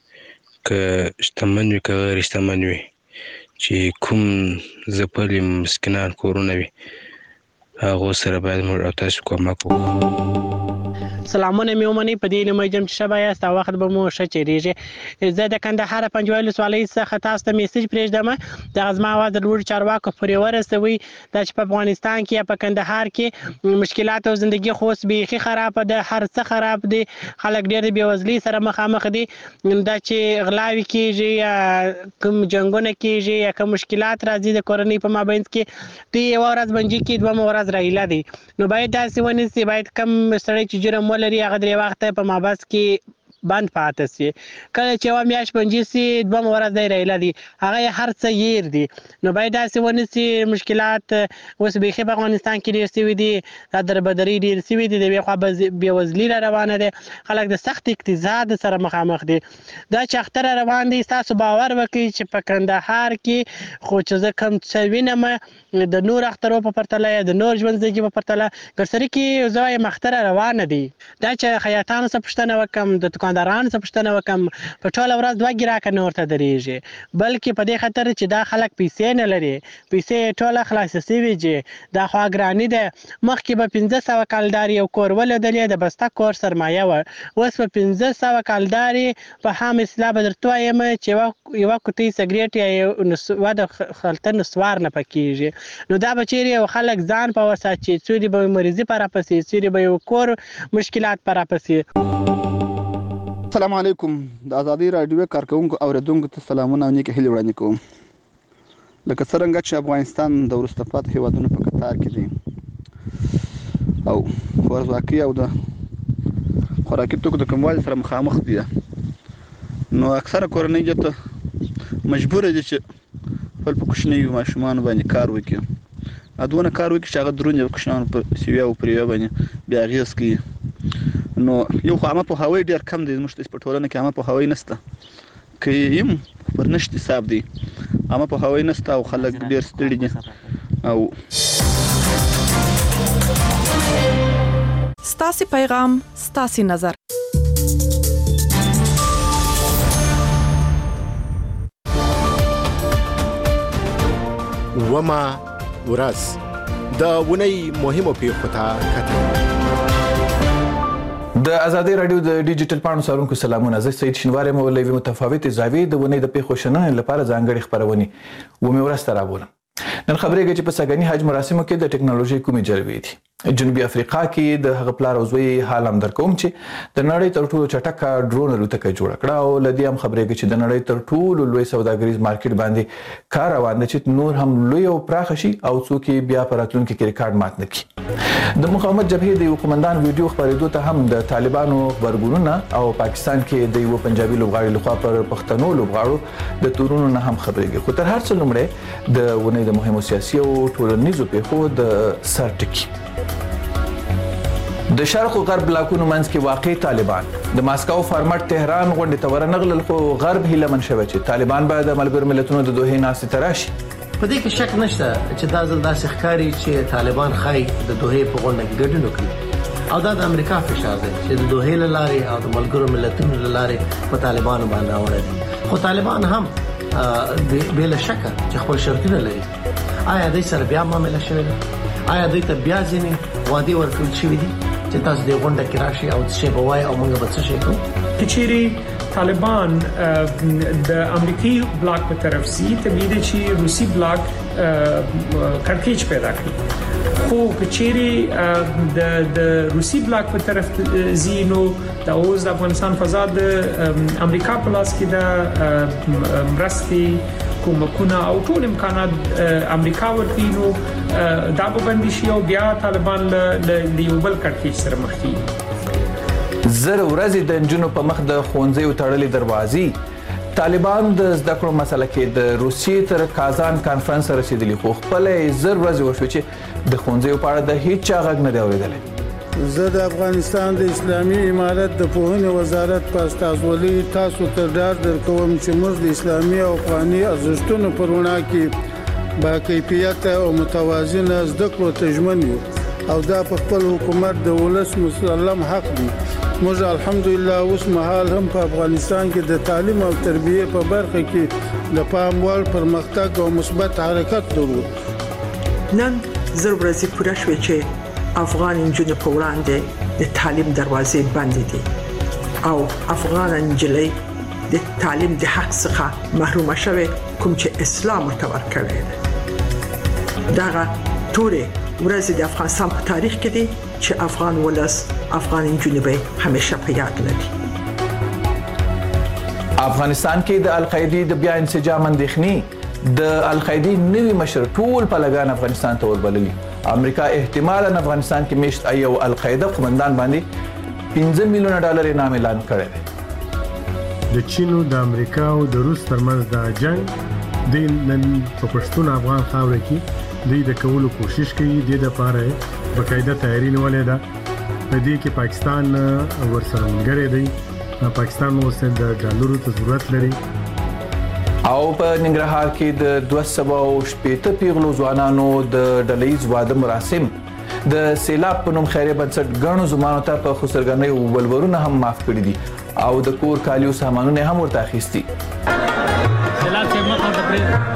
که شتمن وي که غیر شتمن وي چې کوم زپلي مسکینان کورونه وي هغه سره باید موږ او تاسو کومک وکړو. سلامونه مې ومني په دې لمه جام چې شبا یاست وخت به مو ښه چیرېږي. زه د کندهار پنجوایل ولسوالۍ څخه تاسو ته میسج پرېږدم د غزما आवाज د لوړ چارواکو پورې ورسوي دا چې په افغانستان کې یا په کندهار کې مشکلات او ژوندۍ خو بیخي خراب ده هر څه خراب دي خلک ډېر بېوزلي سره مخامخ دي دا چې غلاوي کېږي یا کوم جنګونه کېږي یا کوم مشکلات راځي د کورنۍ په مابین کې دوی یو ورځ بنجي کې دوه ورځ راهیله دي نو باید داسې ونیسي باید کم سړی چې جرم ولري هغه درې وخته په مابس کې بند پاتې سي کله چې یوه میاشت بنجي سي دوه ورځ دی راهیله دي هغه هر څه هیر دي نو باید داسې ونیسي مشکلات اوس بیخي په افغانستان کې ډېر سوي دي دا دربدري ډېر سوي دي د یوې خوا بېوزلي را روانه دی خلک د سخت اقتصاد سره مخامخ دي دا چې اختر روان دی ستاسو باور وکړئ چې په کندهار کې خو چې زه کوم څه وینم د نور اخترو په پرتله یا د نور ژوندځګي په پرتله ګرسري کې زه وایم اختر روانه دي دا چې خیاطانو څخه پوښتنه وکړم د دکاندارانو څخه پوښتنه وکړم په ټوله ورځ دوه ګراکه نه ورته درېږي بلکې په دې خاطر چې دا خلک پیسې نه لري پیسې ټوله خلاصې سوي چې دا خوا ګراني ده مخکې به پنځه سوه کالداري یو کور ولېدلې د بسته کور سرمایه وه اوس په پنځه سوه کالداري په عام اصطلاح به درته وایم چې یوه کوټۍ سګرېټ یا یوه د خلطه نسوار نه پکېږي نو دا به چیرې یو خلک ځان په وساتي څوري به مریضي په راپسې څوري به یو کور مشکلات په راپسې. السلام علیکم د ازادي راډیو کارکونکو اوریدونکو ته سلامونه او نیکې هیلې وړاندې کوم لکه څرنګه چې افغانستان د وروسته پاتې هیوادونو په کتار کې دی او ولسواکي او د خوراکي توکو د کموالي سره مخامخ دي نو اکثره کورنۍ جته مجبوره دي چې خپل په کوچنیو ماشومانو باندې کار وکړي ادونه کار وکړي چې هغه درونې کوچنیانو په سیویا او پریویا باندې بیا اغېز کوي نو یو خو عامه پوهاوی ډېر کم دی زموږ په ټولنه کې عامه پوهاوی نشته که یم پر نشت حساب دی عامه پوهاوی نشته او خلک ډېر ستړي دي او ستاسو پیغام ستاسو نظر وما ورځ د ونی مهمو پیښو ته کتل. د ازادي رادیو د ډیجیټل پاڼو سارونکو سلامونه. زه سید شینواری مولوی متفاوت زاویې د ونی د پیښو شننې لپاره ځانګړي خبرونه و مې ورسته راوړم. نن خبرېږي چې په سګنی حج مراسمو کې د ټکنالوژي کومې جلوې دي. جنوبي افریقا کې د هغه پلار او زوی حال هم درکوم چې د نړۍ تر ټولو چټکه ډرون الوتکه جوړه کړه او لدی هم خبرېږي چې د نړۍ تر ټولو لوی سوداګریز مارکیټ باندې کار روان دی چې نور هم لوی او پراخ شي او څوک بیا په راتلونکي کې ریکارډ مات نه کړي. د مقاومت جبهې د یو قومندان ویډیو خبرېدو ته هم د طالبانو خبرګونونه او پاکستان کې د یو پنجابي لوبغاړي لخوا پر پښتنو لوبغاړو د تورونو نه هم خبرېږي. خو تر هر څه لومړی د ونې د مهمو سیاسي او ټولنیزو پیښو د سر ټکی. د شرق او غرب بلاکونو منځ کې واقع طالبان د ماسکو فارمټ تهران غونډې ته ورنغلل، خو غرب هیله من شوی چې طالبان به د ملګرو ملتونو د دوه ناستې تراشي. په دې کې شک نشته چې دا ځل داسې ښکاري چې طالبان خای د دوه په غونډه کې ګډون وکړي او دا د امریکا فشار دی چې د دوه لارې او د ملګرو ملتونو لارې په طالبانو باندې راوړي. خو طالبان هم بلا شک چې خپل شرطونه لري. آیا دوی سره بیا معامله شوې ده؟ آیا دوی ته بیا ځینې وعدې ورکړل شوې دي چې تاسو د غونډه کې راشي او څه به وایي او موږ به څه شي کوو؟ کچېری طالبان د امریکایي بلاک په طرف سي طبيعي چې روسي بلاک کړکېچ پیدا کړي. خو کچېری د د روسي بلاک په طرف زینو د اوس د افغانستان فضا د امریکا په لاس کې د مرستي کومکونه او ټول امکانات امریکا ورکړي، نو دا به بندي شي او بیا طالبان له یو بل کړکېچ سره مخ کیږي. زر ورځې د انجونو په مخ د ښوونځیو تړلې دروازې. طالبان د زده کړو مسله کې د روسیې تر کازان کانفرنس رسیدلی، خو خپل زر ورځې وشو چې د ښوونځیو په اړه د هیڅ چا غږ نه دی اورېدلی. زه د افغانستان د اسلامي امارت د پوهنې وزارت په استازولۍ تاسو ته ډاډ درکوم چې موږ د اسلامي او افغاني ارزښتونو پر وړاندې کې با کیفیت او متوازنه زده کړو ته ژمن یو او دا په خپل حکومت د ولس مسلم حق دی. موږ الحمدلله اوس مهال هم په افغانستان کې د تعلیم او تربیه په برخه کې د پام وړ پرمختګ او مثبت حرکت درلود. نن زر ورځې پوره شوې چې افغان نجونې په وړاندې د تعلیم دروازې بندې دي او افغان نجلۍ د تعلیم د حق څخه محرومه شوه کوم چې اسلام ورته ورکوي. دغه ټولې ورځې د افغانستان په تاریخ کې دي چې افغان ولس افغان نجونې به همیشه په یاد لري. افغانستان کې د القاعده د بیا انسجام اندېښنې د القاعده نوی مشر ټول پلګان افغانستان ته وربللي. امریکا احتمالاً افغانستان کې مشت ایو القاعده قومندان باندې پنځه میلیونه ډالر انعام اعلان کړی دی. د چین او د امریکا او د روس ترمنځ د جنگ د نن په پښتون افغان خاور کې دوی د کولو کوشش کوي. د لپاره بقاعده تیاری نیولې ده. په دې کې پاکستان ورسره ملګری دی. پاکستان اوس د ډالرو ته ضرورت لري. او په ننګرهار کې د دوه سوه شپېته پیغلو ځوانانو د ډلهیز واده مراسم د سیلاب په نوم خیریه بنسټ ګڼو زمانو ته په خسرګنۍ او ولورونه هم معاف کړي دي او د کور کالیو سامانونه هم ورته اخیستي. سیلاب کې مخه د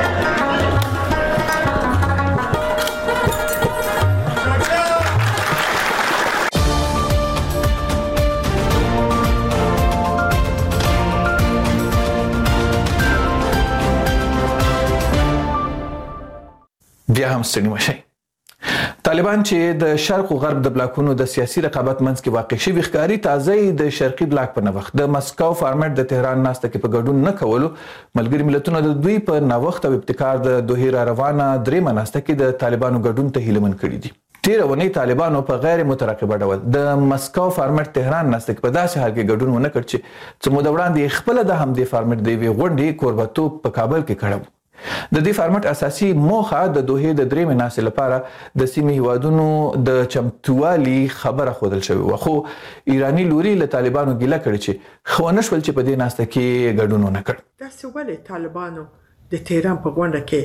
بیا هم ستړي مشي. طالبان چې د شرق او غرب د بلاکونو د سیاسي رقابت منځ کې واقع شوی ښکاری تازه د شرقي بلاک په نوښت د مسکو فارمټ د تهران ناسته کې په ګډون نه کولو ملګری ملتونو د دوی په نوښت او ابتکار د دوه را روانه درې مناسته کې د طالبانو ګډون ته هیلمن کړی دي. تیر ونی طالبانو په غیر مترقبه ډول د مسکو فارمټ تهران ناسته کې په داسې حال کې ګډون ونه کړ چې څه مو د وړاندې خپل د همدې فارمټ دی وی غونډې کوربتوب په کابل کې کړو. د دې فارمټ اساسي موخه د دوه د درې مناسبه لپاره د سیمې هوادونو د چمتووالي خبره خودل شوی و، خو ایرانی لوري له طالبانو ګیله کړی چې خونه شول چې په دې ناسته کې ګډون نه کړ. دا څه ولې طالبانو د تهران په غونډه کې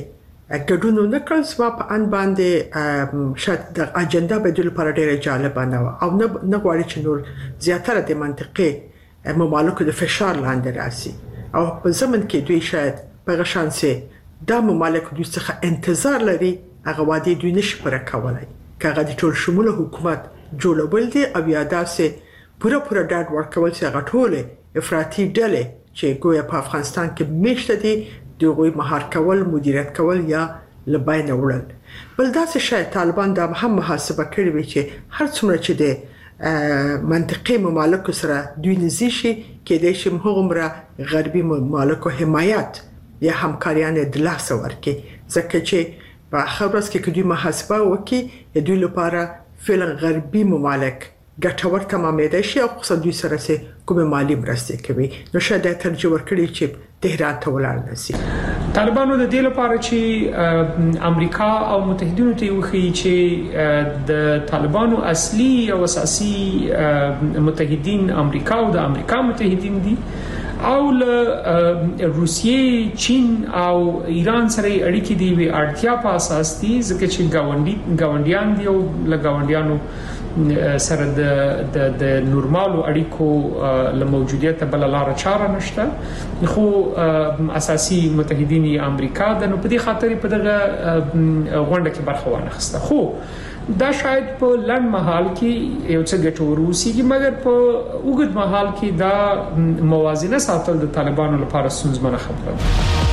ګډون نه کړل. زما په ان باندې شاید د اجنډا به د لپاره ډېره جالبه نه وه او نه نه غواړي چې نور زیاتره د منطقې ممالکو د فشار لاندې راسي او په زمن کې دوی شاید په هغه شانسې دا ممالک دوی څخه انتظار لري هغه وعدې دوی نشي پوره کولی که هغه د ټول شموله حکومت جوړول دي او یا داسې پوره پوره ډاډ ورکول چې هغه ټولې افراطي ډلې چې ګویا په افغانستان کې میشته دي د هغوی مهار کول مدیریت کول یا له بینه وړل. بل داسې شاید طالبان دا هم محاسبه کړې وي چې هر څومره چې د منطقي ممالکو سره دوی نږدې شي کېدای شي هغومره غربي ممالکو حمایت یا همکاریان د لاسه ورکړي ځکه چې په آخر ورځ کې که دوی محاسبه وکړي د دوی لپاره فعلا غربي ممالک ګټور تمامېدای شي او خصوصا دوی سره چې کومې مالي مرستې کوي نو شاید دا ترجیح ورکړي چې تهران ته ولاړ نه شي. طالبانو د دې لپاره چې امریکا او متحدینو ته وښیي چې د طالبانو اصلي او اساسي متحدین امریکا او د امریکا متحدین دي او له روسیې چین او ایران سره اړیکې دی وی اړتیا په اساس دي ځکه چې گاونډي گاونډیان دي او له گاونډیانو سره د د نورمالو اړیکو له موجودیت بل لار چاره نشته خو اساسي متحدین امریکا د نو په دې خاطر په دغه غونډه کې برخه وانخسته. خو دا شاید په لنډ مهال کې یو څه ګټور وسیږي مګر په اوږد مهال کې دا موازنه ساتل د طالبانو لپاره ستونزمنه خبره ده.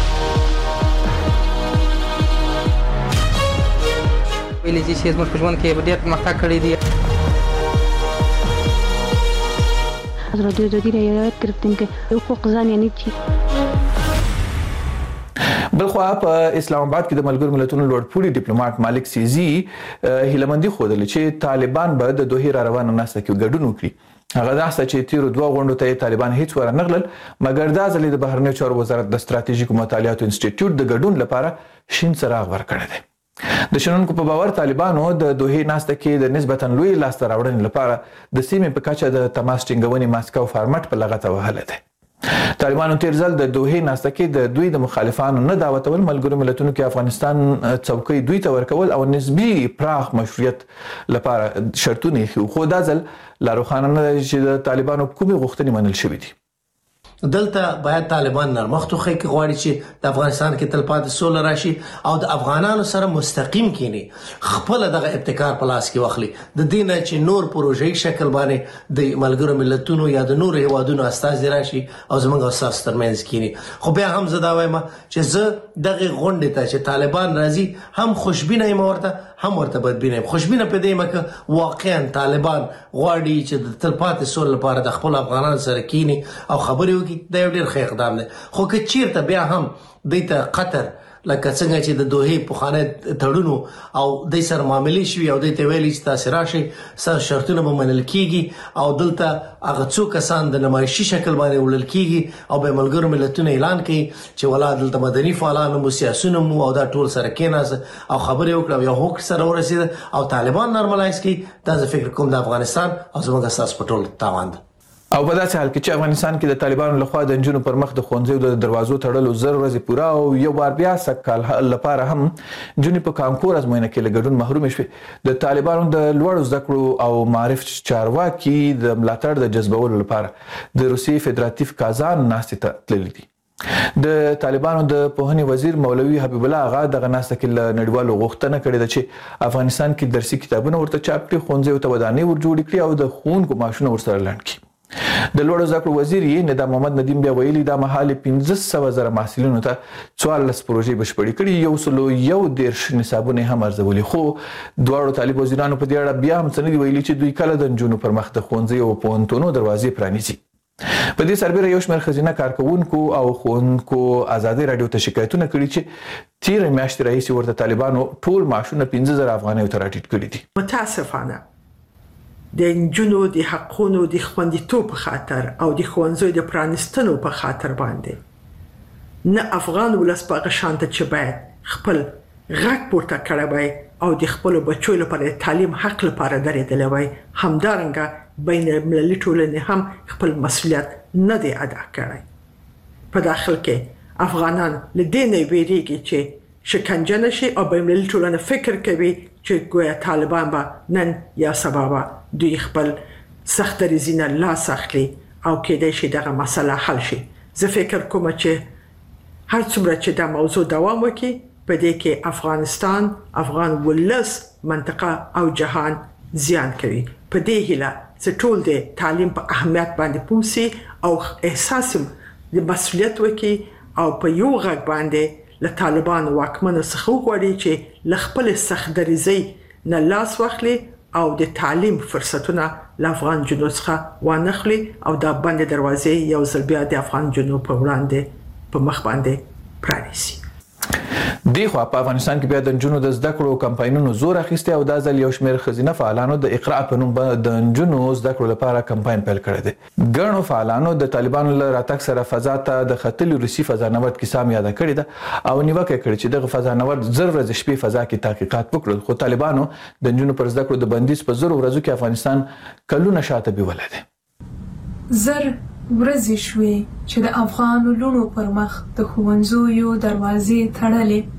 ویلې چې زموږ په ژوند کې ډېر پرمختګ کړی دی. رادیو جدید رعایت گرفتیم که حقوق زن یعنی چی؟ بلخوا په اسلام آباد کې د ملګرو ملتونو لوړپوړي ډیپلوماټ مالک سیزي هیلمندي خوده چې طالبان به د دوه را روانه نسته کې ګډون وکړي. هغه داسه چې تیر دوه غونډو ته طالبان هیڅ ور نه غلل مګر دا ځلې د بهرنیو چارو وزارت د ستراتیژیکو مطالعاتو انسټیټیوټ د ګډون لپاره شین څراغ ورکړی دی. د شنونکو په باور طالبانو د دوه ناسته کې د نسبتا لوی لاسته راوړنې لپاره د سیمې په کچه د تماس ټینګونې ماسکو فارمټ په لغته وهله ده. طالبانو تیر ځل د دوه ناسته کې د دوی د مخالفانو نه دعوتول ملګرو ملتونو کې افغانستان څوکۍ دوی ته ورکول او نسبی پراخ مشروعیت لپاره شرطونه خو دا ځل لا روښانه نه چې د طالبانو کومې غوښتنې منل شوې دي. دلته باید طالبان نرمښت وکړي چې غواړي چې د افغانستان کې تلپاتې سوله راشي او د افغانانو سره مستقیم کینی خپل دغه ابتکار په لاس کې واخلي د دینه چې نور پروژې شکل باندې د ملګرو ملتونو یا د نور هیوادونو استازي راشي او زموږ اساس ترمنځ کینی. خو بیا هم زه دا وایم چې زه دغه غونډه ته چې طالبان راځي هم خوشبینه یم ورته هم ورته بدبینه یم. خوشبینه په دې مکه واقعا طالبان غواړي چې د تلپاتې سوله لپاره د خپل افغانانو سره کینی او خبرې وکړي دا یو ډېر ښه اقدام دی. خو که چیرته بیا هم دوی ته قطر لکه څنګه چې د دوه پخوانی تړونو او د سر معاملې شوي او د ته ویلي چې تاسو راشي سر شرطونه به منل کیږي او دلته هغه څو کسان د نمایشي شکل باندې وړل کیږي او به ملګرو ملتونو اعلان کوي چې ولا دلته مدني فعالان مو سیاسيون مو او دا ټول سره کېناس او خبرې وکړه او یو حق سره ورسید او طالبان نارملایز کړي. دا زه فکر کوم د افغانستان او زموږ اساس په ټول تاوان ده. او په داسې حال کې چې افغانستان کې د طالبانو لخوا د نجونو پر مخ د ښوونځیو د دروازو تړلو زر ورځې پوره او یو بار بیا سکهال لپاره هم نجونې په کانکور ازموینه کې له ګډون محرومې شوې. د طالبانو د لوړو زده کړو او معارف چارواکي د ملاتړ د جذبولو لپاره د روسیې فدراتیف کازان ناستې ته تللي دي. د طالبانو د پوهنې وزیر مولوي حبیب الله آغا دغه ناسته کې له نړیوالو غوښتنه کړې ده چې افغانستان کې درسي کتابونه ورته چاپ کړي ښوونځیو ته ودانۍ ور جوړې کړي او د ښوونکو معاشونه ورسره لنډ کړي. د لوړو زده کړو وزیر یې ندا محمد ندیم بیا ویلي دا مهال پنځه سوه زره محصلینو ته څوارلس پروژې بشپړې کړي یو سلو یو دېرش نصابونه هم ارزولي. خو دواړو طالب وزیرانو په دې اړه بیا هم څه نه دي ویلي چې دوی کله د نجونو پر مخ د ښوونځیو او پوهنتونو دروازې پرانیزي. په دې سربېره یو شمېر ښځینه کارکوونکو او ښوونکو ازادي راډیو ته شکایتونه کړي چې تېره میاشتې راهیسې ورته طالبانو ټول معاشونه پنځه زره افغانیو ته راټیټ کړي دي. متاسفانه د نجونو د حقونو د خوندیتوب په خاطر او د ښوونځیو د پرانیستنو په خاطر باندې نه افغان ولس په هغه شانته چې باید خپل غږ پورته کړی وای او د خپلو بچو لپاره د تعلیم حق لپاره درېدلی وای همدارنګه بین المللي ټولنې هم خپل مسؤلیت نه دی ادا کړی. په داخل کې افغانان له دې نه ویریږي چې شکنجه نشي او بین‌المللي ټولنه فکر کوي چې ګویا طالبان به نن یا سبا به دوی خپل سخت ریزینه لاس اخلي او کېدای شي دغه مسله حل شي. زه فکر کوم چې هر څومره چې دا موضوع دوام وکړي په دې کې افغانستان، افغان ولس، منطقه او جهان زیان کوي. په دې هیله چې ټول د تعلیم په اهمیت باندې پوسي او احساس د مسؤلیت وکړي او په یو غږ باندې له طالبانو واکمنو څخه وغواړي چې له خپل سختدریزۍ نه لاس واخلي او د تعلیم فرصتونه له افغان جنوب څخه وانخلي او دا بندې دروازې یو ځل بیا د افغان جنوب په وړاندې په مخ باندې پرانیسي. دی خو په افغانستان کې بیا د نجونو د زده کړو کمپاینونو زور اخیستی او دا ځل یو شمېر ښځینه فعالانو د اقرا په نوم د نجونو زده کړو لپاره کمپاین پیل کړی دی. ګڼو فعالانو د طالبانو له راتګ سره فضا ته د ختلي روسي فضانورد کیسه هم یاده کړې ده او نیوکه یې کړې چې دغه فضانورد زر ورځې شپې فضا کې تحقیقات وکړل، خو طالبانو د نجونو پر زده کړو د بندیز په زرو ورځو کې افغانستان کلونه شاته بیولی دی. زر ورځې شوې چې د افغان لونو پر مخ د ښوونځیو دروازې تړلې،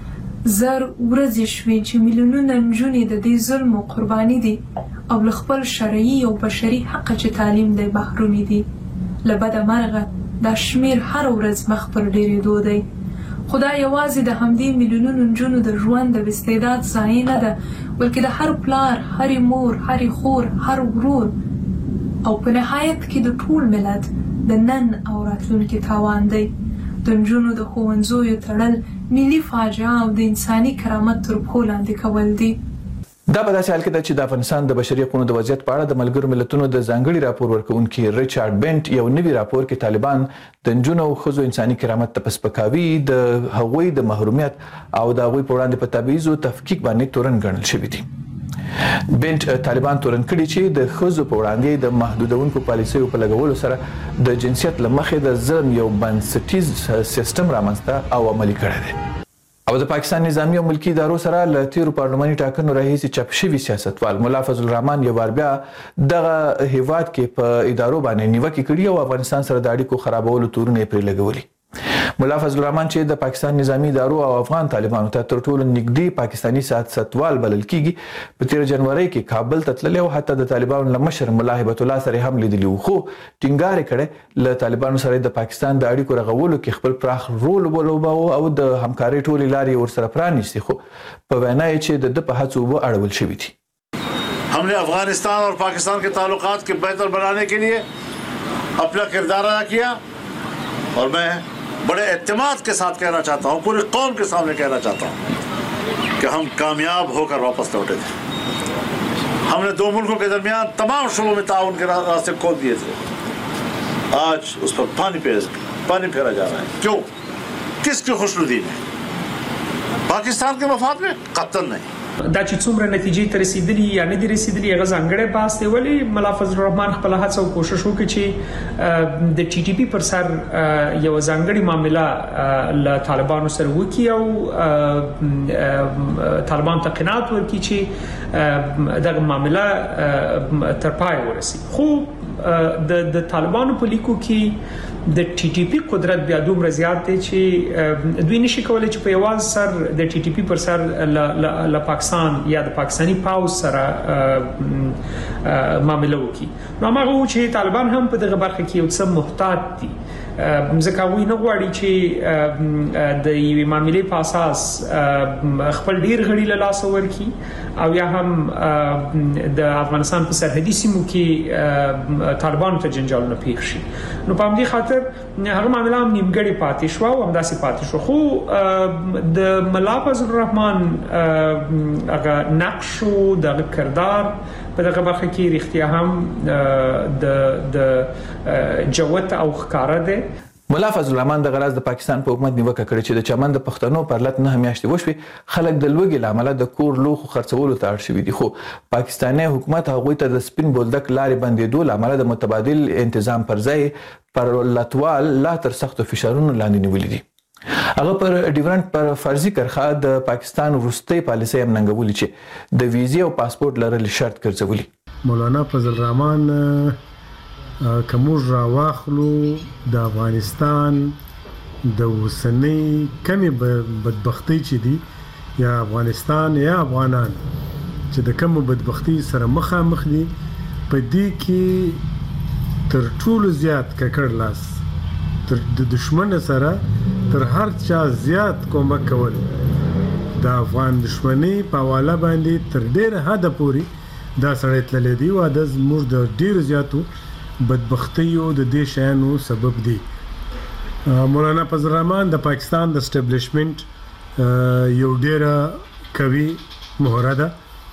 زر ورځې شوې چې میلیونونه نجونې د دې ظلم او قرباني دي او له خپل شرعي او بشري حق چې تعلیم دی محرومې دي. له بده مرغه دا شمېر هر ورځ مخ پر ډېرېدو دی. خو دا یوازې د همدې میلیونونو نجونو د ژوند د استعداد ضایع نه ده، بلکې د هر پلار، هرې مور، هرې خور، هر ورور او په نهایت کې د ټول ملت د نن او راتلونکي تاوان دی. د نجونو د ښوونځیو تړل ملي فاجعه او د انساني کرامت تر پښو لاندې کول دي. دا په داسې حال کې ده چې د افغانستان د بشري حقوقو د وضعیت په اړه د ملګرو ملتونو د ځانګړي راپور ورکوونکي ریچارډ بنټ یو نوي راپور کې طالبان د نجونو او ښځو انساني کرامت ته په سپکاوي، د هغوی د محرومیت او د هغوی په وړاندې په تبعیض او تفکیک باندې تورن ګڼل شوي دي. بنټ طالبان تورن کړي چې د ښځو په وړاندې د محدودونکو پالیسیو په لګولو سره د جنسیت له مخې د ظلم یو بنسټیز سیستم رامنځته او عملي کړی دی. او د پاکستان نظامی او ملکی ادارو سره له تیرو پارلماني ټاکنو راهیسې چاپ شوي سیاستوال ملا فضل الرحمن یو بار بیا دغه هیواد کې په ادارو باندې نیوکې کړي او افغانستان سره د اړیکو خرابولو تورونه یې پرې لګولي. ملا فضل الرحمن چې د پاکستان نظامی ادارو او افغان طالبانو ته تر ټولو نږدې پاکستاني سیاستوال بلل کیږي، په تیر جنوري کې کابل ته تللی او حتی د طالبانو له مشر ملا هیبت الله سره هم لیدلی وو، خو ټینګار یې کړی له طالبانو سره د پاکستان د اړیکو رغولو کې خپل پراخ رول ولوباوه او د همکارۍ ټولې لارې ورسره پرانیستې، خو په وینا یې چې د ده په هڅو اوبه اړول شوي دي. हमने अफगानिस्तान और पाकिस्तान के ताल्लुकात के बेहतर बनाने के लिए अपना किरदार अदा किया और मैं बड़े एतमाद के साथ कहना चाहता हूँ, पूरी कौम के सामने कहना चाहता हूँ कि हम कामयाब होकर वापस लौटे थे। हमने दो मुल्कों के दरमियान तमाम शोबों में ताउन के रास्ते खोल दिए थे। आज उस पर पानी पे पानी फेरा जा रहा है। क्यों? किसकी खुशनुदी में? पाकिस्तान के मफाद में? कतई नहीं। دا چې څومره نتیجې ته رسیدلی یا نه دي رسیدلی هغه ځانګړی بحث دی، ولی ملا فضل الرحمن خپل هڅه او کوشش وکړي چې د ټي ټي پی پر سر یو ځانګړي معاملې له طالبانو سره وکړي او طالبان ته قناعت ورکړي چې دغه معاملې تر پای ورسي. خو د د طالبانو په لیکو کې د ټي ټي پی قدرت بیا دومره زیات دی چې دوی نشي کولای چې په یوازې سر د ټي ټي پی پر سر ل پاکستان یا د پاکستاني پاوز سره معامله وکړي. نو هغه و چې طالبان هم په دغه برخه کې یو څه محتاط دي، ځکه هغوی نه غواړي چې د یوې معاملې په اساس خپل ډیر غړي له لاسه ورکړي او یا هم د افغانستان په سرحدي سیمو کې طالبانو ته جنجالونه پیښ شي. نو په همدې خاطر هغه معامله هم نیمګړې پاتې شوه او همداسې پاتې شو. خو د ملا فضل الرحمن هغه نقش او دغه کردار په دغه برخه کې رښتیا هم د د جوت او ښکاره دی. ملا فضل الرحمن د غراز د پاکستان په حکومت نیوکه کړې چې د چمن د پښتنو پر لټ نه میاشتې وشوي خلک د لوګي لامل د کور لوخو خرڅولو ته اړ شوي دي، خو پاکستاني حکومت هغوی ته د سپین بولدک لارې بندېدو لامل د متبادل انتظام پر ځای پر لټوال لا تر سختو فشارونو لاندې نیولې دي. هغه پر ډیورنټ پر فرضي کرخه د پاکستان وروستۍ پالیسۍ هم ننګولې چې د ویزې او پاسپورت لرل شرط ګرځولي. مولانا فضل الرحمن کومور را واخلو د افغانستان د وسنۍ کمی بدبختی چې دي یا افغانستان یا افغانان چې د کوم بدبختی سره مخامخ دي په دې کې تر ټولو زیات ککړ لاس تر د دشمن سره تر هر چا زیات کومک کول د افغان دشمنی په حواله باندې تر ډېره حده پورې دا سړی تللی دی او د زموږ د ډېرو زیاتو بدبختیو د دې شیانو سبب دی. مولانا فضل الرحمن د پاکستان د اسټابلیشمنت یو ډېره قوي مهره ده.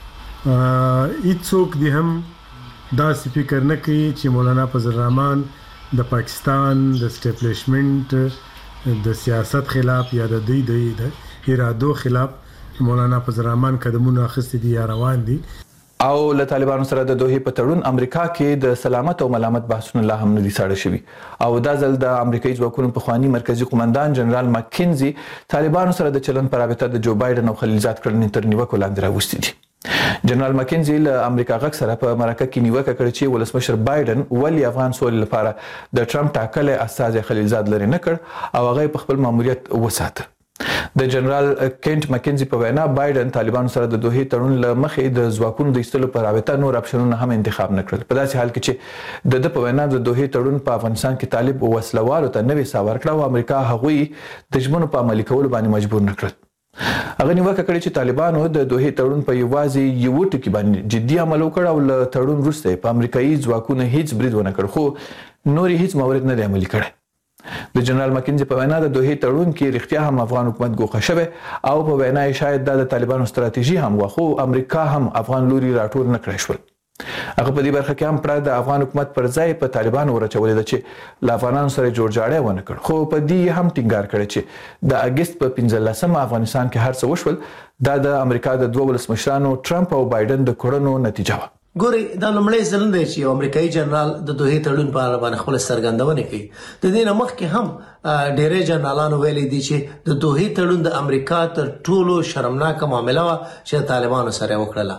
هیڅوک دې هم داسې فکر نه کوي چې مولانا فضل الرحمن د پاکستان د اسټابلیشمنت د سیاست خلاف یا د دې د ارادو خلاف مولانا فضل الرحمن قدمونه اخیستي دي یا روان دي. او له طالبانو سره د دوحې په تړون امریکا کې د سلامت او ملامت بحثونه لا هم نه دي ساړه شوي او دا ځل د امریکایي ځواکونو پخواني مرکزي قومندان جنرال ماکینزي طالبانو سره د چلند په رابطه د جو بایدن او خلیلزاد کړنې تر نیوکو لاندې راوستي دي. جنرال ماکینزي له امریکا غږ سره په مرکه کې نیوکه کړې چې ولسمشر بایدن ولې افغان سولې لپاره د ټرمپ ټاکلی استازی خلیلزاد لرې نه کړ او هغه په خپل ماموریت وساته. د جنرال کینټ ماکینزي په وینا بایدن طالبانو سره د دوحې تړون له مخې د ځواکونو د ایستلو په رابطه نور اپشنونه هم انتخاب نه کړل. په داسې حال کې چې د ده په وینا د دوحې تړون په افغانستان کې طالب وسلوالو ته نوې ساه ورکړه او امریکا هغوی د ژمنو په عملي کولو باندې مجبور نه کړل. هغه نیوکه کړې چې طالبانو د دوحې تړون په یوازې یو ټکي باندې جدي عمل وکړ او له تړون وروسته په امریکایي ځواکونو هیڅ برید ونه کړ خو نور هیڅ مورد نه دی عملي کړی. د جنرال ماکینزي په وینا د دوحې تړون کې رښتیا هم افغان حکومت ګوښه شوی او په وینا یې شاید دا د طالبانو ستراتیژي هم وه خو امریکا هم افغان لوري راټول نه کړی شول. هغه په دې برخه کې هم پړه د افغان حکومت پر ځای په طالبانو ورچولې ده چې له افغانانو سره جوړجاړی ونه کړ خو په دې هم ټینګار کړی چې د اګست په پنځلسمه افغانستان کې هر څه وشول دا د امریکا د دوه ولسمشرانو ټرمپ او بایدن د کړنو نتیجه وه. ګوري دا لومړی ځل دی چې امریکایي جنرال د دوحې تړون په اړه باندې خپل څرګندونه کوي. د دې نه مخکې هم ډېری جنرالانو ویلي دي چې د دوحې تړون د امریکا تر ټولو شرمناکه معامله وه چې د طالبانو سره وکړله.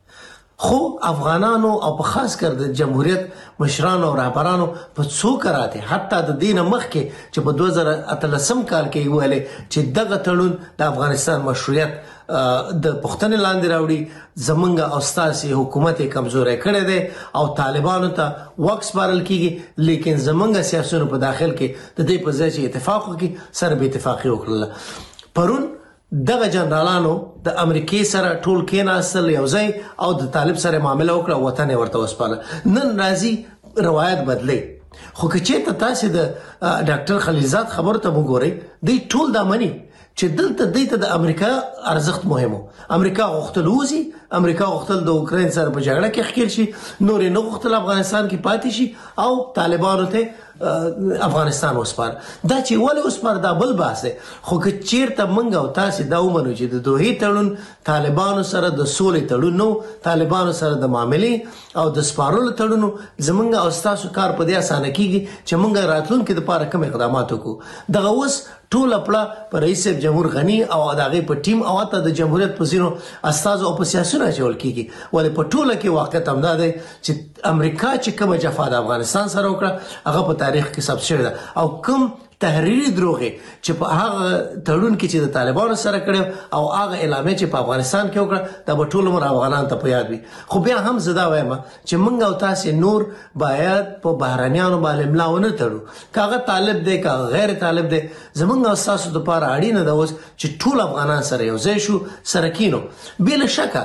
خو افغانانو او په خاص کر د جمهوریت مشرانو او رهبرانو په څو کراته حتی د دین مخکې چې په دوه زره اتلسم کال کې ویلې چې دغه تړون د افغانستان مشروعیت د پښتنې لاندې راوړي زمونږ او ستاسو حکومت کمزوري کړي دي او طالبانو ته وکس بارل کیږي لیکن زمونږ سیاسيونو په داخل کې د دې په ځای چې اتفاق وکړي سره به اتفاقي وکړل. پرون دغه جنرالانو د امریکای سره ټول کېناستل یو ځای او د طالب سره معامله وکړه وطن ورته وسپاله. نن راځي روایت بدلی خو که چېرته تاسو د ډاکټر خلیلزاد خبرو ته وګورئ دی ټول دا مني چې دلته د د امریکا ارزښت مهمو. امریکا غوښتل وزي امریکا غوښتل د اوکرين سره په جګړه کې ښکیل شي نور نه غوښتل افغانستان کې پاتې شي او طالبانو ته افغانستان وسپار. دا چې ولې وسپار دا بل بحث دی خو که چیرته منګ او تاسو دا ومنو چې د دوحې تړون طالبانو سره د سولې تړون نو طالبانو سره د معاملې او د سپارلو تړونو زمونږ او تاسو کار په دې اسانه کیږي چې مونږ راتلونکو لپاره کوم اقدامات وکړو. دغه اوس ټول خپل پر رئیس جمهور غنی او دغه په ټیم او ته د جمهوریت په زینو استاد او په سیاسونه چول کیږي ولې په ټوله کې واقعیت هم ده چې امریکا چې کوم جفا د افغانستان سره وکړه هغه په تاریخ کې ثبت شوی ده او کوم تحریری دروغه چې په هغه تړون کې چې د طالبانو سره کړو او هغه اعلان چې په افغانستان کې وکړه د ټول عمر افغانان ته په یاد وي. خو بیا هم زدا وایم چې موږ او تاسو نور باید په بهرانيانو باندې ملاونه تړو کاغه طالب دی کا غیر طالب دی زمونږ او تاسو د پاره اړینه ده اوس چې ټول افغانان سره یو ځای شو سره کینو. بل شکه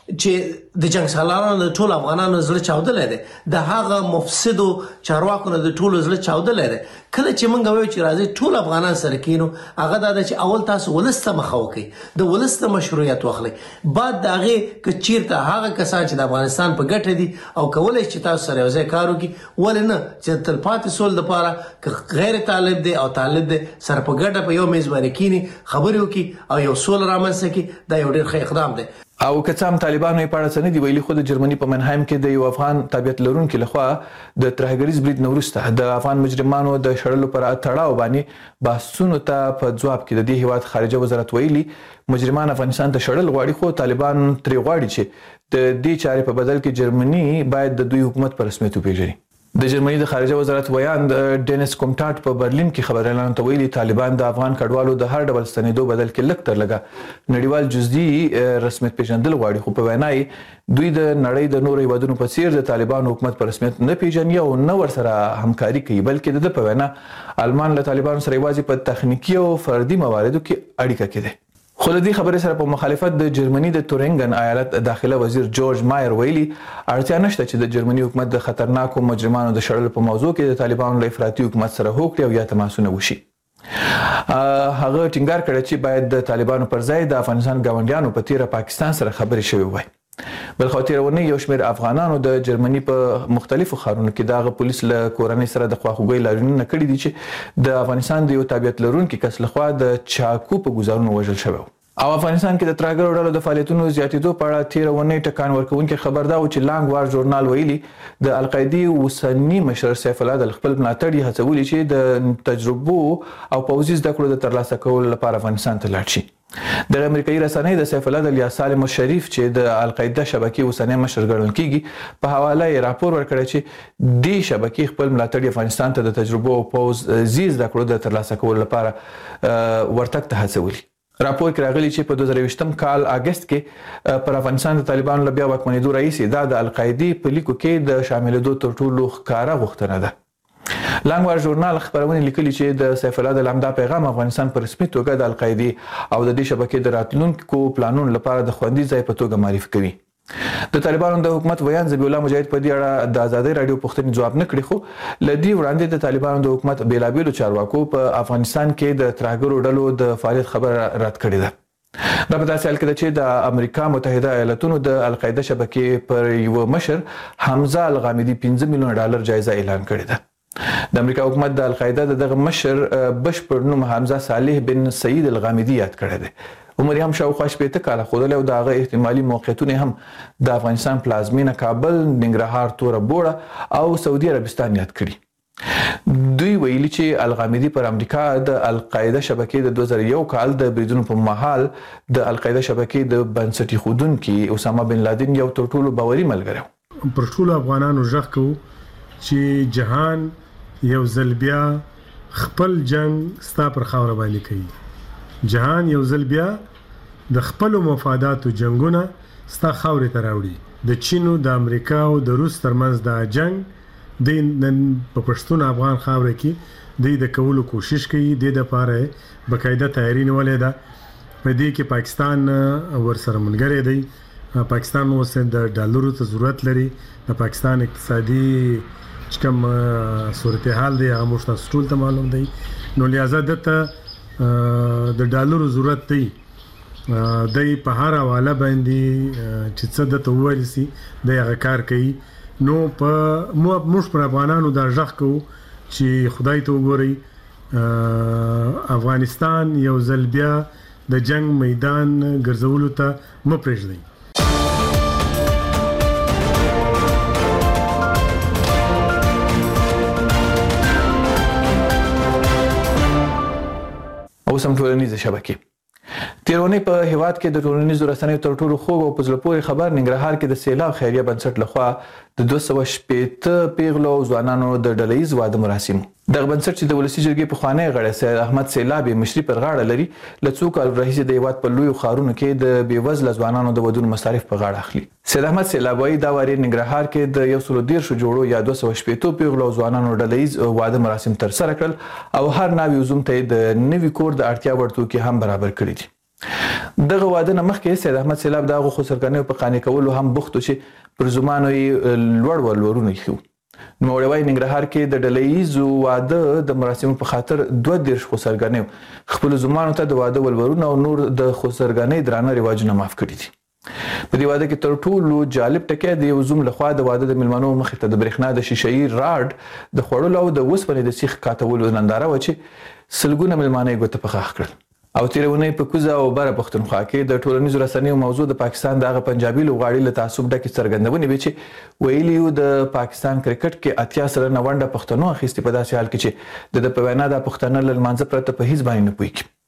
چې د جنگ سالارانو د ټول افغانانو زړه چاودلې ده د هغه مفسدو چارواکو د ټول زړه چاودلې ده. کله چې مونږ وایو چې راځي ټول افغانان سره کینو هغه دا چې اول تاسو ولسته مخه وکړي د ولسته مشروعیت واخلي بعد دا هغه ک چیرته هغه کسان چې د افغانستان په ګټه دي او کولای چې تاسو سره یو ځای کار وکړي ول نه چې تلپاتې سول د پاره ک غیر طالب دی او طالب دی سره په ګټه په یو میز باندې کینی خبرې وکړي او یو سول رامنځته کړي دا یو ډېر ښه اقدام دی. او که هم طالبانو یې پاړه سندي ویلي خو د جرمني په منهایم کې د یو افغان تابعیت لرونکو لخوا د ترهګریز برید نورسته د افغان مجرمانو د شړلو پر اړه باندې بحثونو ته په جواب کې د دې هیواد خارجه وزارت ویلي مجرمان افغانستان ته شړل غواړي خو طالبان ترې غواړي چې د دې چارې په بدل کې جرمني باید د دوی حکومت په رسمیت وپیژني. د جرمني د خارجه وزارت ویاند ډینیس کومټاټ په برلین کې خبريالانو ته ویلي طالبان د افغان کډوالو د هر ډول ستنېدو بدل کې لږ تر لږه نړیوال جزئي رسمیت پیژندل غواړي خو په وینا یې دوی د نړۍ د نورو هیوادونو په څیر د طالبان حکومت په رسمیت نه پیژني او نه ورسره همکاري کوي بلکې د په وینا آلمان له طالبانو سره یوازې په تخنیکی او فردي مواردو کې اړیکه کوي. خو د دې خبرې سره په مخالفت د جرمني د تورینګن ایالت داخله وزیر جورج مایر ویلي اړتیا نشته چې د جرمني حکومت د خطرناکو مجرمانو د شړلو په موضوع کې د طالبانو له افراطي حکومت سره هوکړه او یا تماسونه وشي. هغه ټینګار کړی چې باید د طالبانو پر ځای د افغانستان ګاونډیانو په تیره پاکستان سره خبرې شوې وای. بل خو تیرونه یو شمېر افغانانو د جرمني په مختلفو ښارونو کې دغه پولیس له کورنۍ سره د خواخوږۍ لارښوونه کړې دي چې د افغانستان د یو تابعیت لرونکي کس لخوا د چاکو په ګزارونو وژل شوی او افغانستان کې د ترهګرو ډلو د فعالیتونو زیاتېدو په اړه تیرونه ټکان ورکوونکي خبر دا و چې لانګ وار ژورنال ویلي د القاعده اوسنی مشر سیف الله د خپل ملاتړي هڅولي چې د تجربو او پوځي زده کړو د ترلاسه کولو لپاره افغانستان ته لاړ شي. د امریکایي رسنۍ د سیف الله د الیا سالم الشریف چې د القاعده شبکې اوسنی مشر ګڼل کیږي په حواله یې راپور ورکړی چې د شبکې خپل ملاتړي افغانستان ته د تجربو او پوځي زده کړو د ترلاسه کولو لپاره ورتګ ته هڅولي. راپور کې راغلی چې په دوه زره یوولسم کال اگست کې پر افغانستان د طالبانو له بیا واکمنېدو راهیسې دا د القاعده په لیکو کې د شاملېدو تر ټولو ښکاره غوښتنه ده. لانګوار ژورنال خبرونه لیکلي چې د سیف الله د لمدا پیغام افغانستان په رسمي توګه د القاعده او د دې شبکې د راتلونکو پلانونو لپاره د خوندي ځای په توګه معرفي کوي. د طالبانو د حکومت ویان ذبیح الله مجاهد په دې اړه د آزادۍ رادیو پوښتنې جواب نه کړی خو لدی وړاندې د طالبانو د حکومت بیلابیلو چارواکو په افغانستان کې د ترهګرو ډلو د فعالیت خبر رد کړی ده. دا په داسې حال کې ده چې د امریکا متحده ایالاتونو د القاعده شبکې پر یو مشر حمزه الغامدي پنځه میلیون ډالر جایزه اعلان کړې ده. د امریکا حکومت د القاعده دغه مشر بشپړ نوم حمزه صالح بن سعید الغامدي یاد کړی دی. عمر هم شاوخوا شپېته کاله ښودلی او د هغه احتمالي موقعیتونه هم د افغانستان پلازمینه کابل، ننګرهار، توره بوړه او سعودي عربستان یاد کړي. دوی ویلي چې الغامدي پر امریکا د القاعده شبکې د دوه زره یو کال د بریدونو په مهال د القاعده شبکې د بنسټ ایښودونکي اسامه بن لادن یو تر ټولو باوري ملګری و. پر ټولو افغانانو غږ کوو چې جهان یو ځل بیا خپل جنگ ستا پر خاوره باندې کوي. جهان یو ځل بیا د خپل مفاداتو جنگونه ستا خاورې ته راوړي. د چین او د امریکا او د روس ترمنځ دا جنگ د نن په پښتون افغان خاوره کې د د کولو کوشش کوي. د د پاره بقاعده تیاری نیولې ده. په دې کې پاکستان ورسره ملګری دی. پاکستان اوس د ډالرو ته ضرورت لري. د پاکستان اقتصادي چې کوم صورتحال دی هغه موږ تاسو ټول ته معلوم دی. نو لہذا دته د ډالرو ضرورت دی. د په هر حواله باندې چې څه د توویل سي د هغه کار کوي. نو په موږ پر افغانانو دا ځخ کو چې خدای ته وګوري افغانستان یو ځل بیا د جنگ میدان ګرځولو ته مو پرېږدي. اوس هم ټولنیزه شبکې. تیرونی په هیواد کې د ټولنیزو رسنیو تر ټولو خوږ او په زړه پورې خبر ننګرهار کې د سیلاب خیریه بنسټ لخوا د دوه سوه شپېته پیغلو او ځوانانو د ډله ییز واده مراسم. دغه بنسټ چې د ولسي جرګې پخوانی غړی سید احمد سیلاب مشري پر غاړه لري له څو کالو راهیسې د هیواد په لویو ښارونو کې د بېوزله ځوانانو د ودونو مصارف په غاړه اخلي. سید احمد سیلاب وایي دا وارې ننګرهار کې د یو سلو دېرشو جوړو یا دوه سوه شپېتو پیغلو او ځوانانو ډله ییز واده مراسم ترسره کړل او هر ناوې وزوم ته یې د نوي کور د اړتیا وړ توکي هم برابر کړي دي. دغه واده نه مخکې سید احمد سیلاب د هغو خسرګنیو په قانع کولو هم بوخت و چې پر زمانو یې لوړ ولورونه ایښي وو. نوموړی وایي ننګرهار کې د ډله ییزو واده د مراسمو په خاطر دوه دېرش خسرګنیو خپلو زمانو ته د واده ولورونه او نور د خسرګنۍ درانه رواجونه معاف کړي دي. په دې واده کې تر ټولو جالب ټکی د یو زوم لخوا د واده د میلمنو مخې ته د برېښنا د شیشهیي راډ د خوړلو او د اوسپنې د سیخ کاتولو ننداره وه چې سلګونه میلمانه یې ګوته په غاښ کړل. او تیره اونۍ په کوزه او بره پښتونخوا کې د ټولنیزو رسنیو موضوع د پاکستان د هغه پنجابي لوبغاړي له تعصب ډکې څرګندونې وې چې ویلي وو د پاکستان کرکټ کې اتیا سلنه ونډه پښتنو اخیستې په داسې حال کې چې د ده په وینا دا پښتانه له لمانځه پرته په هیڅ باندې نه پوهېږي.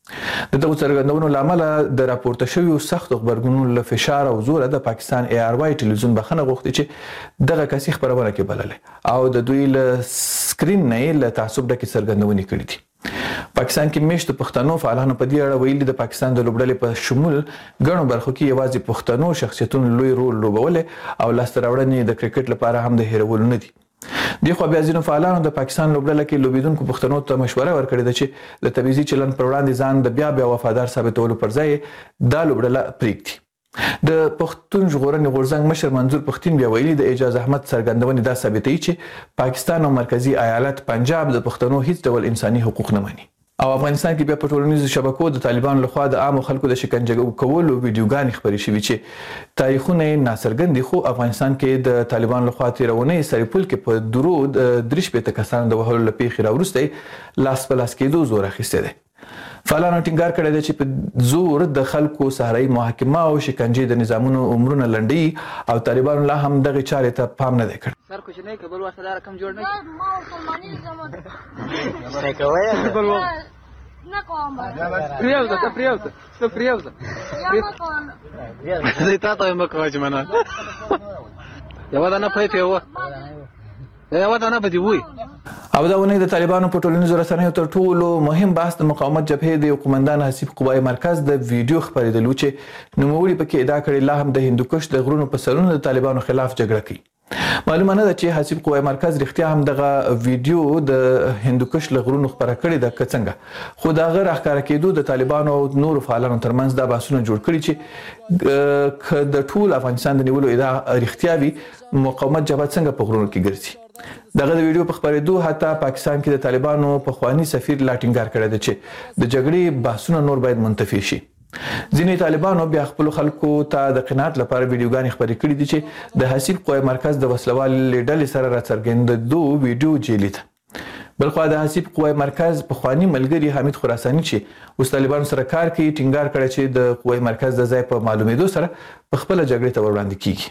د دغه څرګندونو لامل د راپورته شویو سخت خبرګونونو له فشار او زور د پاکستان ای آر واي ټلویزیون بخنه غوښتي چې دغه کسي خبرونه کې بللې او د دوی له سکرین نه له تعصب ډکه څرګندونې کړې دي. پاکستان کې مشت پښتنو فعالانو په دې اړه ویلي د پاکستان د لوبډلې په شمول ګڼو برخو کې یوازې پښتنو شخصیتونو لوی رول لوبولی او لاسته راوړنې د کرکټ لپاره هم د هیرولو نه دي. د خو بیا ځینو فعالانو د پاکستان لوبډله کې لوبیدونکو پښتنو ته مشوره ورکړې ده چې د تبعیضي چلند پر وړاندې ځان د بیا بیا وفادار ثابتولو پر ځای دا لوبډله پرېږدي. د پښتون ژغورنې غورځنګ مشر منظور پښتين بیا ویلي د اعجاز احمد څرګندونې دا ثابتوي چې پاکستان او مرکزی ایالت پنجاب د پښتنو هیڅ ډول انساني حقوق نه مني او افغانستان کې بیا په ټولنیزو شبکو د طالبانو لخوا د عامو خلکو د شکنجه کولو ویډیوګانې خپرې شوې چې تاریخونه یې ناڅرګند دي، خو افغانستان کې د طالبانو لخوا تیرونې سرپل کې په درود درې شپېته کسانو د وهلو له پیښې راوروسته لاس په لاس کېدو زور اخیستی دی. فعالانو ټینګار کړی دی چې په زور د خلکو صحرایي محاکمه او شکنجې د نظامونو عمرونه لنډوي او طالبانو لا هم دغې چارې ته پام نه دی کړی. سر کوچنی که بل وخت دا رقم جوړ نه کړي ما مسلمانۍ زمون څه کوئ بل وخت نه کوم پرېوځه ته پرېوځه ته پرېوځه یا نه کوم زه تا ته مه کوه چې منه یوه دانه پیپ یوه یوه دانه به دې وي. او دا ونې د طالبانو په ټولنیزو رسنیو تر ټولو مهم بحث د مقاومت جبهې د قومندان حسیب قوای مرکز د ویډیو خبرېدلو چې نوموړي پکې ادعا کړې لا هم د هندوکش د غرونو په سرونو د طالبانو خلاف جګړه کوي. معلومه نه ده چې حسیب قوای مرکز رښتیا هم دغه ویډیو د هندوکش له غرونو خبره کړې ده که څنګه، خو د هغه راښکاره کېدو د طالبانو او نورو فعالانو ترمنځ دا بحثونه جوړ کړي چې که د ټول افغانستان د نیولو ادعا رښتیا وي مقاومت جبهه څنګه په غرونو کې ګرځي. دغه د ویډیو په خبرېدو حتی پاکستان کې د طالبانو پخوانی سفیر لا ټینګار کړی دی چې د جګړې بحثونه نور باید منتفي شي. ځینې طالبانو بیا خپلو خلکو ته د قناعت لپاره ویډیوګانې خپرې کړي دي چې د حسیب قوای مرکز د وسلوالې ډلې سره راڅرګندېدو ویډیو جعلي ده. بلخوا د حسیب قوای مرکز پخوانی ملګري حمید خراساني چې اوس طالبانو سره کار کوي ټینګار کړی چې د قوای مرکز د ځای په معلومېدو سره په خپله جګړې ته وړاندې کیږي.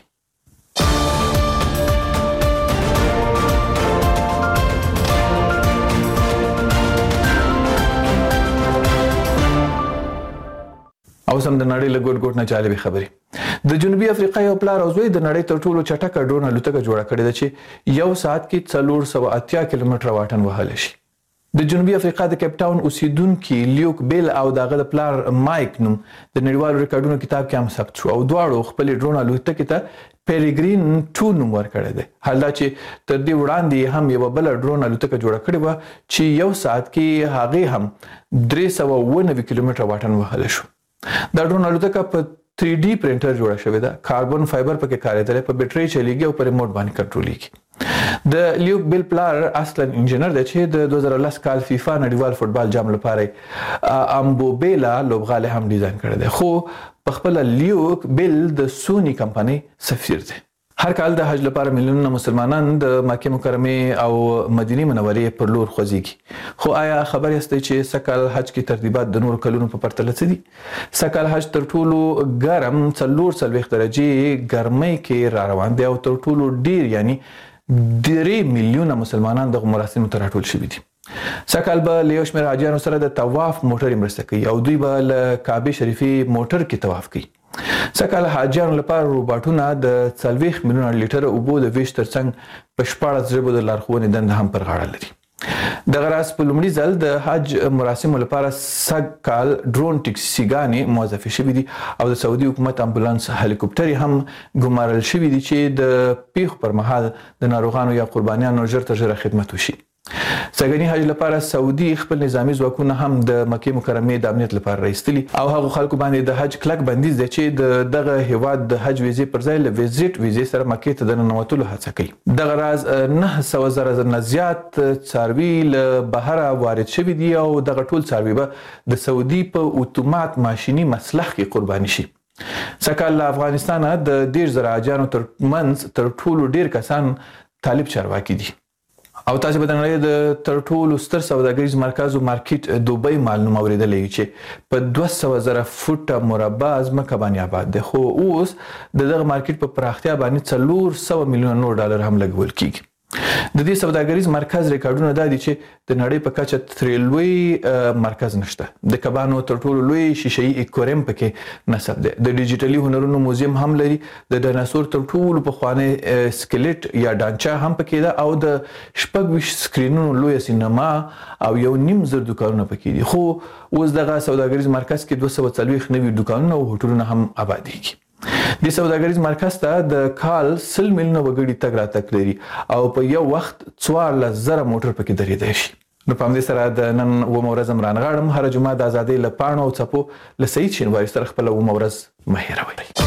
او سم د نړۍ له ګوټ ګوټ نه جالبې خبرې. د جنوبي افریقا یو پلار او زوی د نړۍ تر ټولو چټکه ډرون الوتکه جوړه کړې ده چې یو ساعت کې څلور سوه اتیا کیلومتره واټن وهلی شي. د جنوبي افریقا د کیپ ټاون اوسیدونکي لیوک بیل او د هغه د پلار مایک نوم د نړیوالو ریکارډونو کتاب کې هم ثبت شو او دواړو خپلې ډرون الوتکې ته پیریګرین ټو نوم ورکړی دی. حال دا چې تر دې وړاندې هم یوه بله ډرون الوتکه جوړه کړې وه چې یو ساعت کې هغې هم درې سوه اووه نوي کیلومتره واټن وهلی شو. دا ډرون الوتکه په تھری ډي پرنټر جوړه شوې ده، کاربن فایبر پکې کارېدلی، په بیټرۍ چلیږي او په ریموټ باندې کنټرولېږي. د لیوک بیل پلار اصلا انجینر دی چې د دوه زره لس کال فیفا نړیوال فوټبال جام لپاره امبوبیلا لوبغالی هم ډیزاین کړی دی، خو په خپله لیوک بیل د سونی کمپنۍ سفیر دی. هر کال د حج لپاره میلیونونه مسلمانان د مکې مکرمې او مدینې منورې پر لور خوځېږي. خو آیا خبر یاستئ چې سږکال حج کې ترتیبات د نورو کلونو په پرتله څه دي؟ سږکال حج تر ټولو ګرم څلور څلوېښت درجې ګرمۍ کې را روان دی او تر ټولو ډیر یعنی درې میلیونه مسلمانان دغو مراسمو ته راټول شوي دي. سږکال به له یو شمېر حاجیانو سره د طواف موټرې مرسته کوي او دوی به له کعبې شریفې موټر کې طواف کوي. سږکال حاجیانو لپاره روباټونه د څلوېښت میلیونه لیټره اوبو د ویش ترڅنګ په شپاړس ژبو د لارښوونې دنده هم پر غاړه لري. دغه راز په لومړي ځل د حج مراسمو لپاره سږکال ډرون ټکسیګانې موظفې شوي دي او د سعودي حکومت امبولانس هلیکوپټرې هم ګمارل شوي دي چې د پیښو پر مهال د ناروغانو یا قربانیانو ژر تر ژره خدمت وشي. سږني حج لپاره سعودي خپل نظامي ځواکونه هم د مکې مکرمې د امنیت لپاره راایستلي او هغو خلکو باندې د حج کلک بندیز دی چې د دغه هیواد د حج ویزې پر ځای له ویزیټ ویزې سره مکې ته د ننوتلو هڅه کوي. دغه راز نه سوه زره نه زیات څاروي له بهره وارد شوي دي او دغه ټول څاروي به د سعودي په اتومات ماشیني مسلخ کې قرباني شي. سږکال له افغانستانه د دېرش زره حاجیانو تر منځ تر ټولو ډیر کسان طالب چارواکي دي. او تاسو به د نړۍ د تر ټولو ستر سوداګریز مرکز او مارکیټ دوبۍ مال نوم اورېدلی چې په دوه سوه زره فوټه مربع ځمکه باندې آباد دی، خو اوس د دغه مارکیټ په پراختیا باندې څلور سوه میلیونه نور ډالر هم لګول کیږي. د دې سوداګریز مرکز ریکارډونه دا دي چې د نړۍ په کچه ترې لوی مرکز نشته. د کبانو تر ټولو لوی شیشه‌ای ایکواریم پکې نصب دی. د ډیجیټلي هنرونو موزیم هم لري. د ډایناسور تر ټولو پخوانی سکلیټ یا ډانچه هم پکې ده او د شپږ ویشت سکرینونو لوی سینما او یو نیم زر دکانونه پکې دي. خو اوس دغه سوداګریز مرکز کې دوه سوه څلوېښت نوي دکانونه او هوټلونه هم آبادېږي. د سوداګریز مرکز ته د کال سل میلیونه وګړي تګ راتګ لري او په یو وخت څوارلس زره موټر پکې درېدای شي. نو په همدې سره د نن اوومه ورځ هم رانغاړم. هره جمعه د ازادۍ له پاڼو او څپو له سعید شینواري سره خپله اوومه ورځ مه هېروئ.